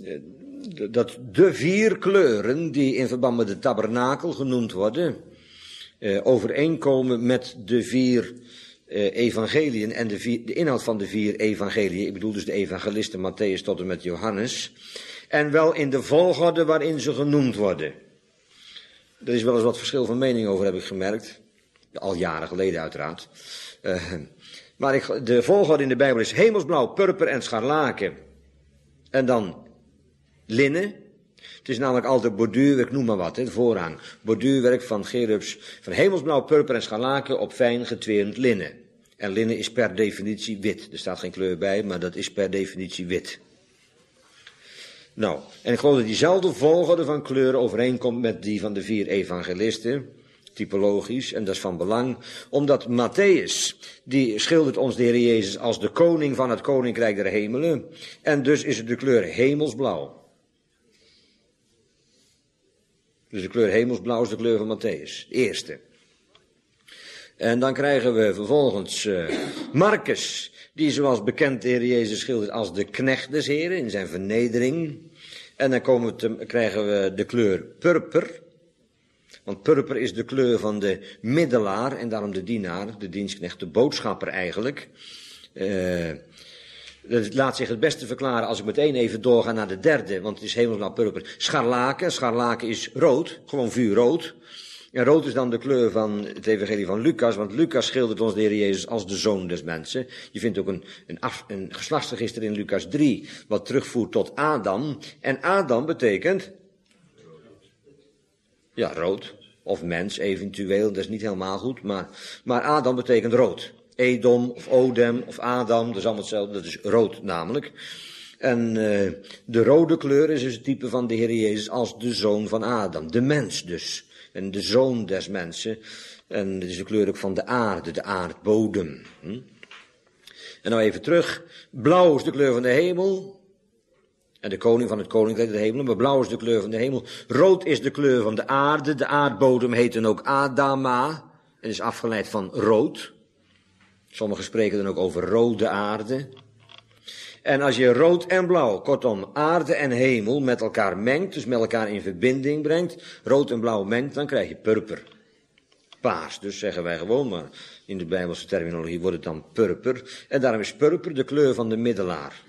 de 4 kleuren die in verband met de tabernakel genoemd worden, overeenkomen met de 4 evangeliën en de inhoud van de 4 evangeliën. Ik bedoel dus de evangelisten Matthäus tot en met Johannes. En wel in de volgorde waarin ze genoemd worden. Er is wel eens wat verschil van mening over, heb ik gemerkt. Al jaren geleden uiteraard. Maar de volgorde in de Bijbel is hemelsblauw, purper en scharlaken. En dan linnen. Het is namelijk altijd borduurwerk, noem maar wat, hè, de voorrang. Borduurwerk van cherubs, van hemelsblauw, purper en scharlaken op fijn getweerd linnen. En linnen is per definitie wit. Er staat geen kleur bij, maar dat is per definitie wit. Nou, en ik geloof dat diezelfde volgorde van kleuren overeenkomt met die van de 4 evangelisten. Typologisch, en dat is van belang, omdat Matthäus, die schildert ons de Heer Jezus als de koning van het koninkrijk der hemelen. En dus is het de kleur hemelsblauw. Dus de kleur hemelsblauw is de kleur van Matthäus, de eerste. En dan krijgen we vervolgens Marcus, die zoals bekend de Heer Jezus schildert als de knecht des Heren in zijn vernedering. En dan krijgen we de kleur purper. Want purper is de kleur van de middelaar en daarom de dienaar, de dienstknecht, de boodschapper eigenlijk. Dat laat zich het beste verklaren als ik meteen even doorga naar de derde, want het is hemelsblauw purper. Scharlaken, scharlaken is rood, gewoon vuurrood. En rood is dan de kleur van het evangelie van Lucas, want Lucas schildert ons de Heer Jezus als de zoon des mensen. Je vindt ook een geslachtsregister in Lucas 3, wat terugvoert tot Adam. En Adam betekent, ja, rood, of mens eventueel, dat is niet helemaal goed, maar Adam betekent rood. Edom of Odem of Adam, dat is allemaal hetzelfde, dat is rood namelijk. En de rode kleur is dus het type van de Heer Jezus als de zoon van Adam, de mens dus. En de zoon des mensen. En dat is de kleur ook van de aarde, de aardbodem. En nou even terug. Blauw is de kleur van de hemel. En de koning van het koninkrijk der hemelen. Maar blauw is de kleur van de hemel. Rood is de kleur van de aarde. De aardbodem heet dan ook Adama. En is afgeleid van rood. Sommigen spreken dan ook over rode aarde. En als je rood en blauw, kortom aarde en hemel met elkaar mengt, dus met elkaar in verbinding brengt, rood en blauw mengt, dan krijg je purper. Paars, dus zeggen wij gewoon, maar in de Bijbelse terminologie wordt het dan purper. En daarom is purper de kleur van de middelaar.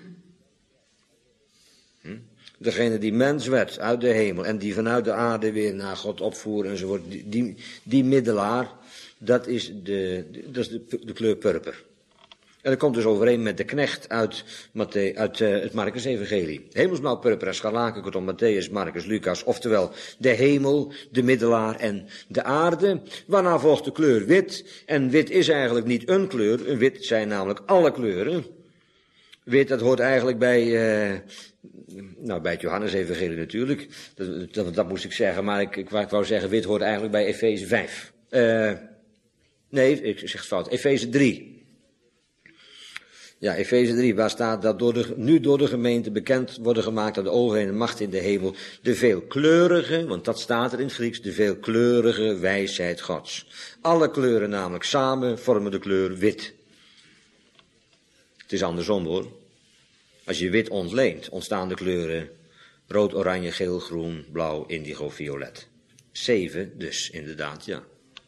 Degene die mens werd uit de hemel en die vanuit de aarde weer naar God opvoeren enzovoort, die middelaar, dat is de kleur purper. En dat komt dus overeen met de knecht uit het Marcus-evangelie. Hemelsblauw, purper en scharlaken, kortom Matthäus, Marcus, Lucas, oftewel de hemel, de middelaar en de aarde. Waarna volgt de kleur wit. En wit is eigenlijk niet een kleur, wit zijn namelijk alle kleuren. Wit, dat hoort eigenlijk bij het Johannes-evangelie natuurlijk. Dat moest ik zeggen, maar ik wou zeggen, wit hoort eigenlijk bij Efeze 5. Nee, ik zeg het fout, Efeze 3. Ja, Efeze 3, waar staat dat nu door de gemeente bekend worden gemaakt aan de overheid en macht in de hemel, de veelkleurige, want dat staat er in het Grieks, de veelkleurige wijsheid Gods. Alle kleuren namelijk samen vormen de kleur wit. Het is andersom hoor. Als je wit ontleent, ontstaan de kleuren rood, oranje, geel, groen, blauw, indigo, violet. 7 dus, inderdaad, ja.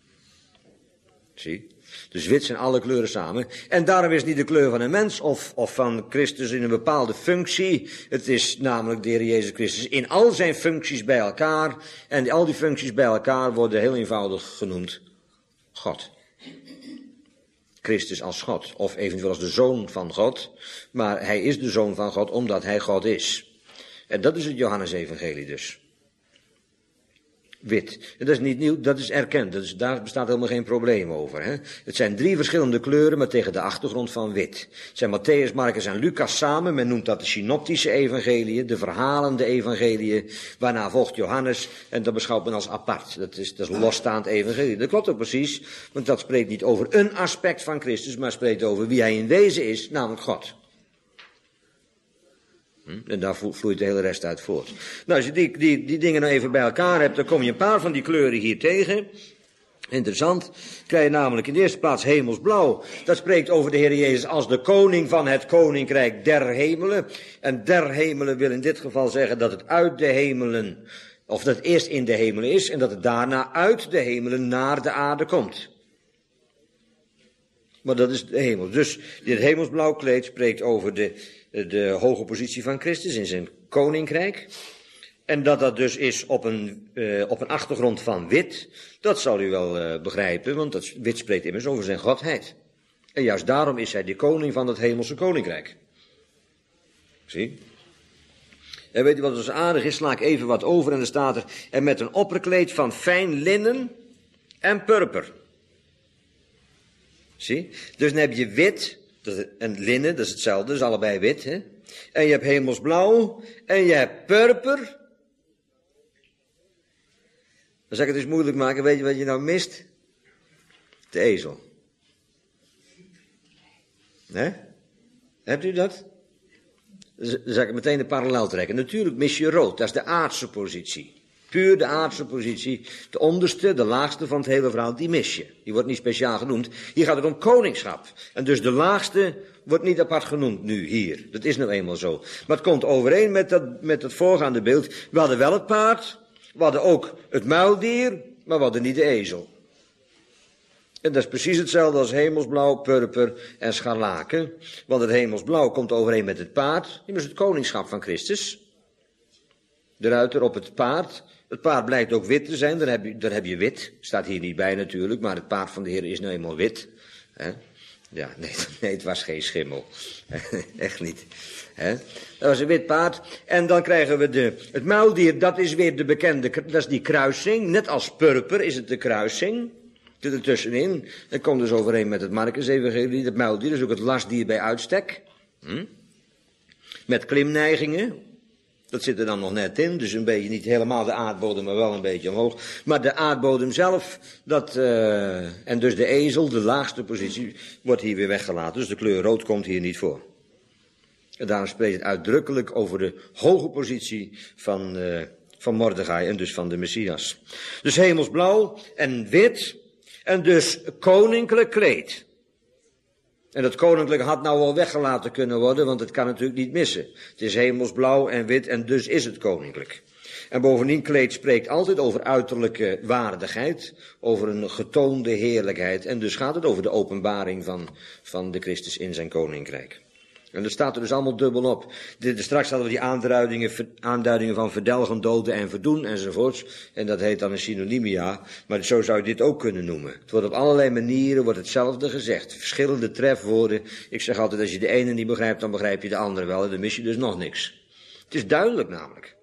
Zie? Dus wit zijn alle kleuren samen. En daarom is het niet de kleur van een mens of van Christus in een bepaalde functie. Het is namelijk de Heer Jezus Christus in al zijn functies bij elkaar. En al die functies bij elkaar worden heel eenvoudig genoemd God. Christus als God, of eventueel als de Zoon van God, maar hij is de Zoon van God omdat hij God is. En dat is het Johannesevangelie dus. Wit. En dat is niet nieuw, dat is erkend. Daar bestaat helemaal geen probleem over. Hè? Het zijn 3 verschillende kleuren, maar tegen de achtergrond van wit. Het zijn Matthäus, Marcus en Lucas samen. Men noemt dat de synoptische evangeliën, de verhalende evangeliën. Waarna volgt Johannes en dat beschouwt men als apart. Dat is losstaand evangelie. Dat klopt ook precies, want dat spreekt niet over een aspect van Christus, maar spreekt over wie hij in wezen is, namelijk God. En daar vloeit de hele rest uit voort. Nou, als je die dingen nou even bij elkaar hebt, dan kom je een paar van die kleuren hier tegen. Interessant. Krijg je namelijk in de eerste plaats hemelsblauw. Dat spreekt over de Heer Jezus als de koning van het koninkrijk der hemelen. En der hemelen wil in dit geval zeggen dat het uit de hemelen, of dat het eerst in de hemelen is en dat het daarna uit de hemelen naar de aarde komt. Maar dat is de hemel. Dus dit hemelsblauw kleed spreekt over de hoge positie van Christus in zijn koninkrijk. En dat dus is op een achtergrond van wit, dat zal u wel begrijpen, want dat wit spreekt immers over zijn godheid. En juist daarom is hij de koning van het hemelse koninkrijk. Zie? En weet u wat dus aardig is? Sla ik even wat over en er staat er, en met een opperkleed van fijn linnen en purper. Zie? Dus dan heb je wit en linnen, dat is hetzelfde, dat is allebei wit. Hè? En je hebt hemelsblauw en je hebt purper. Dan zal ik het eens moeilijk maken, weet je wat je nou mist? De ezel. Hè? Hebt u dat? Dan zal ik meteen de parallel trekken. Natuurlijk mis je rood, dat is de aardse positie. Puur de aardse positie, de onderste, de laagste van het hele verhaal, die mis je. Die wordt niet speciaal genoemd. Hier gaat het om koningschap. En dus de laagste wordt niet apart genoemd nu, hier. Dat is nou eenmaal zo. Maar het komt overeen met het voorgaande beeld. We hadden wel het paard, we hadden ook het muildier, maar we hadden niet de ezel. En dat is precies hetzelfde als hemelsblauw, purper en scharlaken. Want het hemelsblauw komt overeen met het paard. Die is het koningschap van Christus. De ruiter op het paard. Het paard blijkt ook wit te zijn, daar heb je wit. Staat hier niet bij natuurlijk, maar het paard van de Heer is nou eenmaal wit. Ja, nee, het was geen schimmel. Echt niet. Dat was een wit paard. En dan krijgen we het muildier, dat is weer de bekende, dat is die kruising. Net als purper is het de kruising. Zit er tussenin. Dat komt dus overeen met het Marcus-evangelie. Het muildier is ook het lastdier bij uitstek. Met klimneigingen. Dat zit er dan nog net in, dus een beetje niet helemaal de aardbodem, maar wel een beetje omhoog. Maar de aardbodem zelf, en dus de ezel, de laagste positie, wordt hier weer weggelaten. Dus de kleur rood komt hier niet voor. En daarom spreekt het uitdrukkelijk over de hoge positie van Mordechai en dus van de Messias. Dus hemelsblauw en wit en dus koninklijk kleed. En dat koninklijk had nou wel weggelaten kunnen worden, want het kan natuurlijk niet missen. Het is hemelsblauw en wit en dus is het koninklijk. En bovendien, kleed spreekt altijd over uiterlijke waardigheid, over een getoonde heerlijkheid. En dus gaat het over de openbaring van de Christus in zijn koninkrijk. En dat staat er dus allemaal dubbel op. Straks hadden we die aanduidingen van verdelgen, doden en verdoen enzovoorts. En dat heet dan een synonymia. Maar zo zou je dit ook kunnen noemen. Het wordt op allerlei manieren wordt hetzelfde gezegd. Verschillende trefwoorden. Ik zeg altijd, als je de ene niet begrijpt, dan begrijp je de andere wel. En dan mis je dus nog niks. Het is duidelijk namelijk.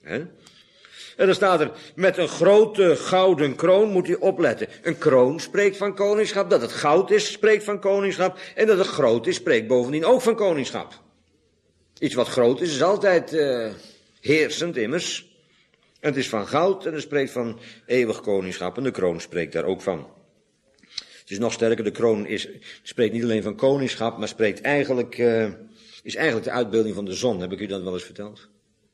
En dan staat er, met een grote gouden kroon moet u opletten. Een kroon spreekt van koningschap, dat het goud is spreekt van koningschap. En dat het groot is spreekt bovendien ook van koningschap. Iets wat groot is altijd heersend immers. En het is van goud en het spreekt van eeuwig koningschap. En de kroon spreekt daar ook van. Het is nog sterker, de kroon spreekt niet alleen van koningschap, maar spreekt is eigenlijk de uitbeelding van de zon. Heb ik u dat wel eens verteld?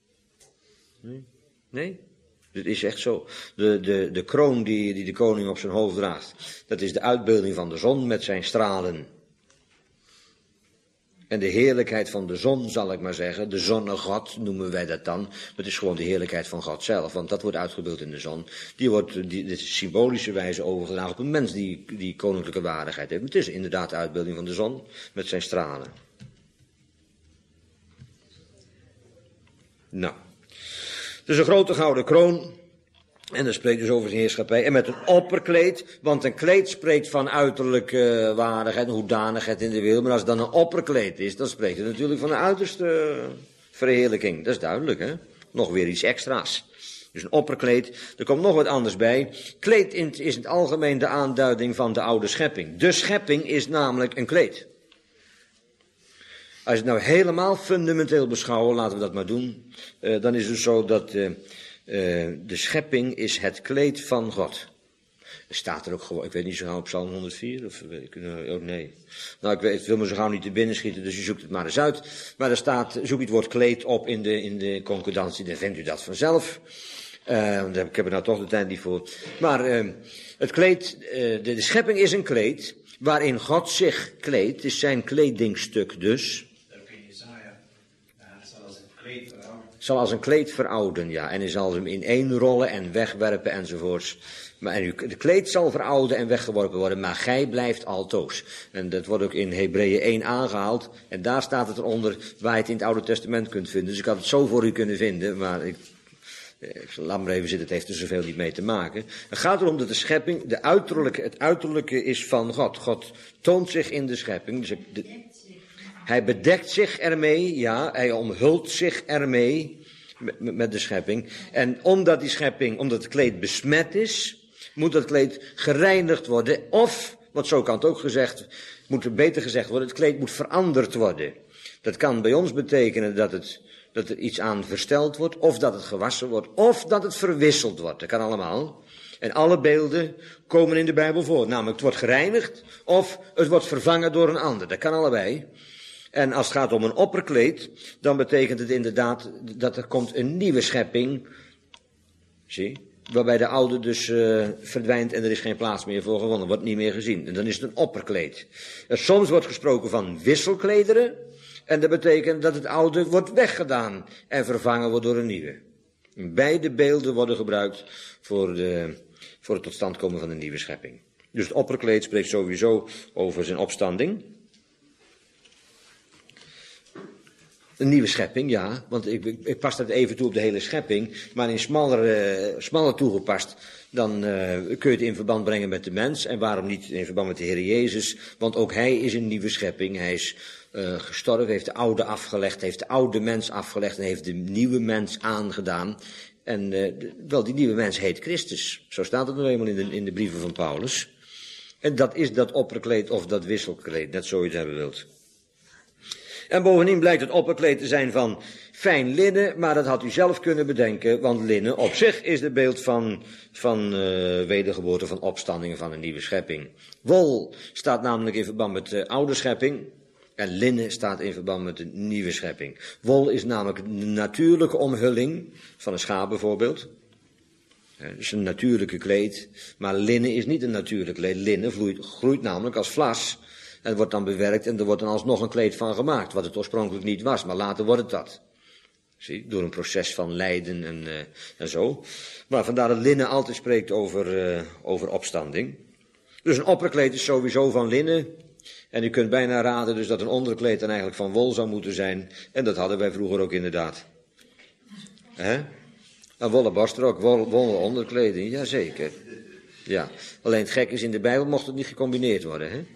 Nee? Het is echt zo. De kroon die de koning op zijn hoofd draagt, dat is de uitbeelding van de zon met zijn stralen. En de heerlijkheid van de zon, zal ik maar zeggen, de zonnegod noemen wij dat dan. Het is gewoon de heerlijkheid van God zelf, want dat wordt uitgebeeld in de zon. Die wordt de symbolische wijze overgedragen op een mens die koninklijke waardigheid heeft. Het is inderdaad de uitbeelding van de zon met zijn stralen. Nou. Dus een grote gouden kroon. En dat spreekt dus over zijn heerschappij. En met een opperkleed, want een kleed spreekt van uiterlijke waardigheid en hoedanigheid in de wereld. Maar als het dan een opperkleed is, dan spreekt het natuurlijk van de uiterste verheerlijking. Dat is duidelijk, hè? Nog weer iets extra's. Dus een opperkleed, er komt nog wat anders bij. Kleed is in het algemeen de aanduiding van de oude schepping. De schepping is namelijk een kleed. Als je het nou helemaal fundamenteel beschouwen, laten we dat maar doen. Dan is het zo dat de schepping is het kleed van God. Er staat er ook gewoon, ik weet niet zo gauw op Psalm 104, of oh nee. Nou, het wil me zo gauw niet te binnen schieten, dus je zoekt het maar eens uit. Maar er staat, zoek het woord kleed op in de concordantie, dan vindt u dat vanzelf. Ik heb er nou toch de tijd niet voor. Maar het kleed, de schepping is een kleed, waarin God zich kleedt. Het is zijn kledingstuk dus. Dat kun je Jesaja. Het zal als een kleed verouden. Zal als een kleed verouden, ja. En hij zal hem ineenrollen en wegwerpen enzovoorts. En de kleed zal verouden en weggeworpen worden, maar gij blijft altoos. En dat wordt ook in Hebreeën 1 aangehaald. En daar staat het eronder waar je het in het Oude Testament kunt vinden. Dus ik had het zo voor u kunnen vinden, maar ik laat maar even zitten, het heeft er zoveel niet mee te maken. Het gaat erom dat de schepping, het uiterlijke is van God. God toont zich in de schepping. Dus hij bedekt zich ermee, ja, hij omhult zich ermee met de schepping. En omdat het kleed besmet is, moet dat kleed gereinigd worden. Of, want zo kan het ook moet beter gezegd worden, het kleed moet veranderd worden. Dat kan bij ons betekenen dat er iets aan versteld wordt, of dat het gewassen wordt, of dat het verwisseld wordt. Dat kan allemaal. En alle beelden komen in de Bijbel voor. Namelijk, het wordt gereinigd, of het wordt vervangen door een ander. Dat kan allebei. En als het gaat om een opperkleed, dan betekent het inderdaad dat er komt een nieuwe schepping. Zie? Waarbij de oude dus verdwijnt en er is geen plaats meer voor gewonnen, wordt niet meer gezien. En dan is het een opperkleed. Soms wordt gesproken van wisselklederen. En dat betekent dat het oude wordt weggedaan en vervangen wordt door een nieuwe. Beide beelden worden gebruikt voor het tot stand komen van een nieuwe schepping. Dus het opperkleed spreekt sowieso over zijn opstanding. Een nieuwe schepping, ja, want ik pas dat even toe op de hele schepping, maar in smaller toegepast, dan kun je het in verband brengen met de mens. En waarom niet in verband met de Heer Jezus? Want ook hij is een nieuwe schepping. Hij is gestorven, heeft de oude afgelegd, heeft de oude mens afgelegd en heeft de nieuwe mens aangedaan. En die nieuwe mens heet Christus. Zo staat het nou eenmaal in de brieven van Paulus. En dat is dat opperkleed of dat wisselkleed, net zo je het hebben wilt. En bovendien blijkt het opperkleed te zijn van fijn linnen, maar dat had u zelf kunnen bedenken, want linnen op zich is het beeld van wedergeboorte, van opstanding, van een nieuwe schepping. Wol staat namelijk in verband met de oude schepping en linnen staat in verband met de nieuwe schepping. Wol is namelijk een natuurlijke omhulling van een schaap bijvoorbeeld. Het is een natuurlijke kleed, maar linnen is niet een natuurlijk kleed. Linnen groeit namelijk als vlas. En het wordt dan bewerkt en er wordt dan alsnog een kleed van gemaakt, wat het oorspronkelijk niet was, maar later wordt het dat. Zie, door een proces van lijden en zo. Maar vandaar dat linnen altijd spreekt over opstanding. Dus een opperkleed is sowieso van linnen. En u kunt bijna raden dus dat een onderkleed dan eigenlijk van wol zou moeten zijn. En dat hadden wij vroeger ook inderdaad. Een wollen borstrok, wollen onderkleding, jazeker. Ja, alleen het gek is, in de Bijbel mocht het niet gecombineerd worden, hè?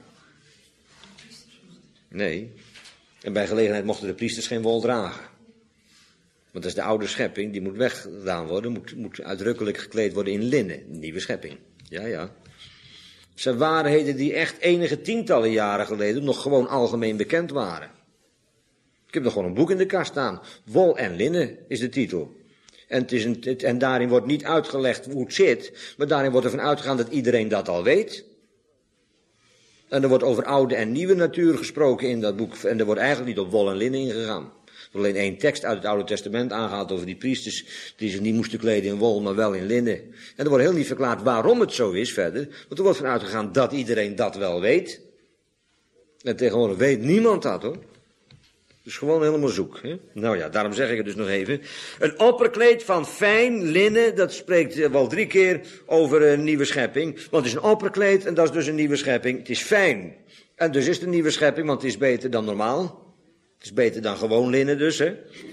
Nee. En bij gelegenheid mochten de priesters geen wol dragen. Want dat is de oude schepping, die moet weggedaan worden, moet uitdrukkelijk gekleed worden in linnen. Nieuwe schepping. Ja, ja. Het zijn waarheden die echt enige tientallen jaren geleden nog gewoon algemeen bekend waren. Ik heb nog gewoon een boek in de kast staan. Wol en linnen is de titel. En daarin wordt niet uitgelegd hoe het zit, maar daarin wordt ervan uitgegaan dat iedereen dat al weet. En er wordt over oude en nieuwe natuur gesproken in dat boek. En er wordt eigenlijk niet op wol en linnen ingegaan. Er wordt alleen één tekst uit het Oude Testament aangehaald over die priesters die zich niet moesten kleden in wol, maar wel in linnen. En er wordt heel niet verklaard waarom het zo is verder. Want er wordt van uitgegaan dat iedereen dat wel weet. En tegenwoordig weet niemand dat, hoor. Dus gewoon helemaal zoek. Hè? Nou ja, daarom zeg ik het dus nog even. Een opperkleed van fijn linnen, dat spreekt wel 3 keer over een nieuwe schepping. Want het is een opperkleed en dat is dus een nieuwe schepping. Het is fijn. En dus is het een nieuwe schepping, want het is beter dan normaal. Het is beter dan gewoon linnen dus, hè.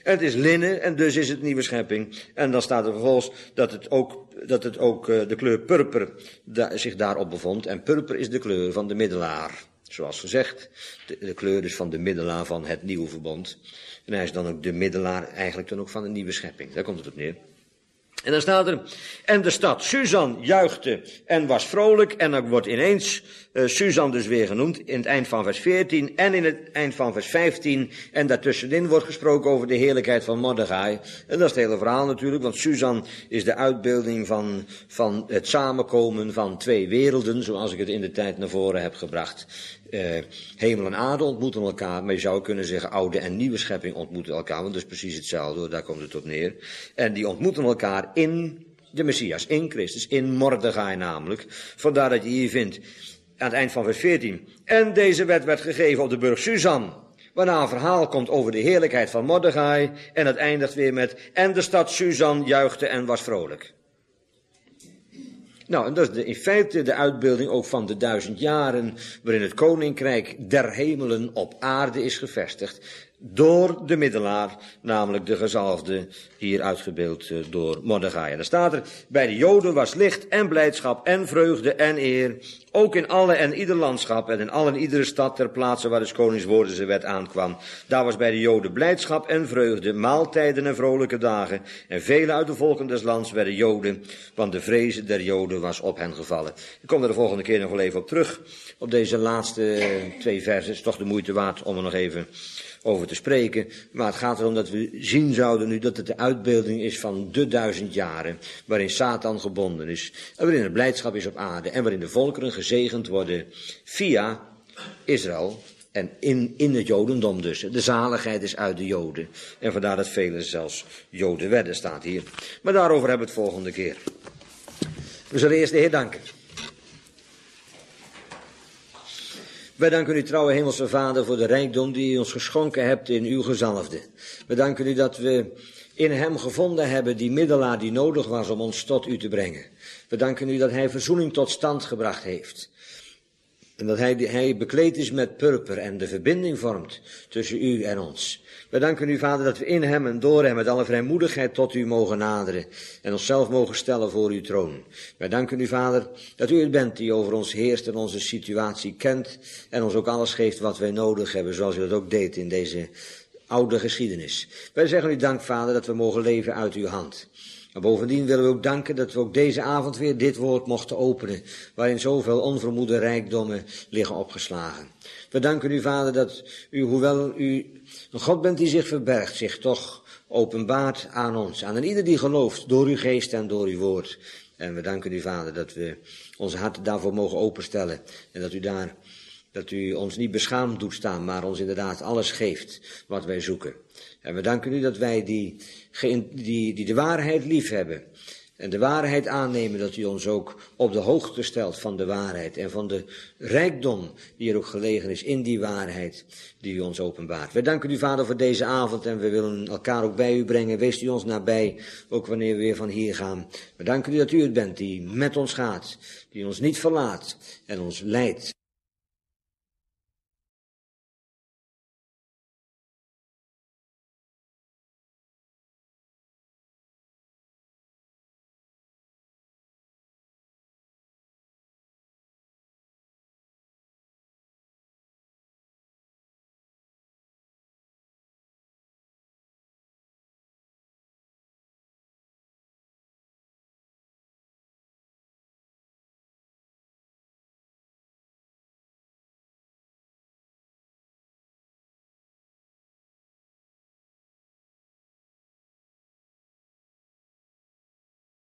En het is linnen en dus is het nieuwe schepping. En dan staat er vervolgens dat het ook de kleur purper zich daarop bevond. En purper is de kleur van de middelaar. Zoals gezegd, de kleur dus van de middelaar van het nieuwe verbond. En hij is dan ook de middelaar eigenlijk dan ook van de nieuwe schepping. Daar komt het op neer. En dan staat er, en de stad Susan juichte en was vrolijk. En dan wordt ineens Susan dus weer genoemd in het eind van vers 14 en in het eind van vers 15. En daartussenin wordt gesproken over de heerlijkheid van Mordechai. En dat is het hele verhaal natuurlijk, want Susan is de uitbeelding van het samenkomen van twee werelden, zoals ik het in de tijd naar voren heb gebracht. Hemel en aarde ontmoeten elkaar, maar je zou kunnen zeggen oude en nieuwe schepping ontmoeten elkaar, want dat is precies hetzelfde, daar komt het op neer. En die ontmoeten elkaar in de Messias, in Christus, in Mordechai namelijk. Vandaar dat je hier vindt, aan het eind van vers 14, en deze wet werd gegeven op de burcht Susan, waarna een verhaal komt over de heerlijkheid van Mordechai, en het eindigt weer met, en de stad Susan juichte en was vrolijk. Nou, en dat is in feite de uitbeelding ook van de 1000 jaren, waarin het koninkrijk der hemelen op aarde is gevestigd, door de middelaar, namelijk de gezalfde, hier uitgebeeld door Mordechai. En dan staat er, bij de Joden was licht en blijdschap en vreugde en eer, ook in alle en ieder landschap en in alle en iedere stad ter plaatse waar de koningswoorden zijn wet aankwam. Daar was bij de Joden blijdschap en vreugde, maaltijden en vrolijke dagen, en velen uit de volken des lands werden Joden, want de vrezen der Joden was op hen gevallen. Ik kom er de volgende keer nog wel even op terug, op deze laatste 2 versen. Het is toch de moeite waard om er nog even over te spreken, maar het gaat erom dat we zien zouden nu dat het de uitbeelding is van de 1000 jaren, waarin Satan gebonden is, en waarin er blijdschap is op aarde, en waarin de volkeren gezegend worden via Israël, en in het Jodendom dus. De zaligheid is uit de Joden, en vandaar dat velen zelfs Joden werden, staat hier. Maar daarover hebben we het volgende keer. We zullen eerst de Heer danken. Wij danken u, trouwe hemelse Vader, voor de rijkdom die u ons geschonken hebt in uw gezalfde. We danken u dat we in hem gevonden hebben die middelaar die nodig was om ons tot u te brengen. We danken u dat hij verzoening tot stand gebracht heeft. En dat hij bekleed is met purper en de verbinding vormt tussen u en ons. We danken u, Vader, dat we in hem en door hem met alle vrijmoedigheid tot u mogen naderen en onszelf mogen stellen voor uw troon. Wij danken u, Vader, dat u het bent die over ons heerst en onze situatie kent en ons ook alles geeft wat wij nodig hebben, zoals u dat ook deed in deze oude geschiedenis. Wij zeggen u dank, Vader, dat we mogen leven uit uw hand. Maar bovendien willen we ook danken dat we ook deze avond weer dit woord mochten openen, waarin zoveel onvermoede rijkdommen liggen opgeslagen. We danken u, Vader, dat u, hoewel u een God bent die zich verbergt, zich toch openbaart aan ons, aan ieder die gelooft, door uw geest en door uw woord. En we danken u, Vader, dat we onze harten daarvoor mogen openstellen en dat u ons niet beschaamd doet staan, maar ons inderdaad alles geeft wat wij zoeken. En we danken u dat wij die de waarheid lief hebben en de waarheid aannemen, dat u ons ook op de hoogte stelt van de waarheid en van de rijkdom die er ook gelegen is in die waarheid die u ons openbaart. We danken u, Vader, voor deze avond en we willen elkaar ook bij u brengen. Wees u ons nabij, ook wanneer we weer van hier gaan. We danken u dat u het bent die met ons gaat, die ons niet verlaat en ons leidt.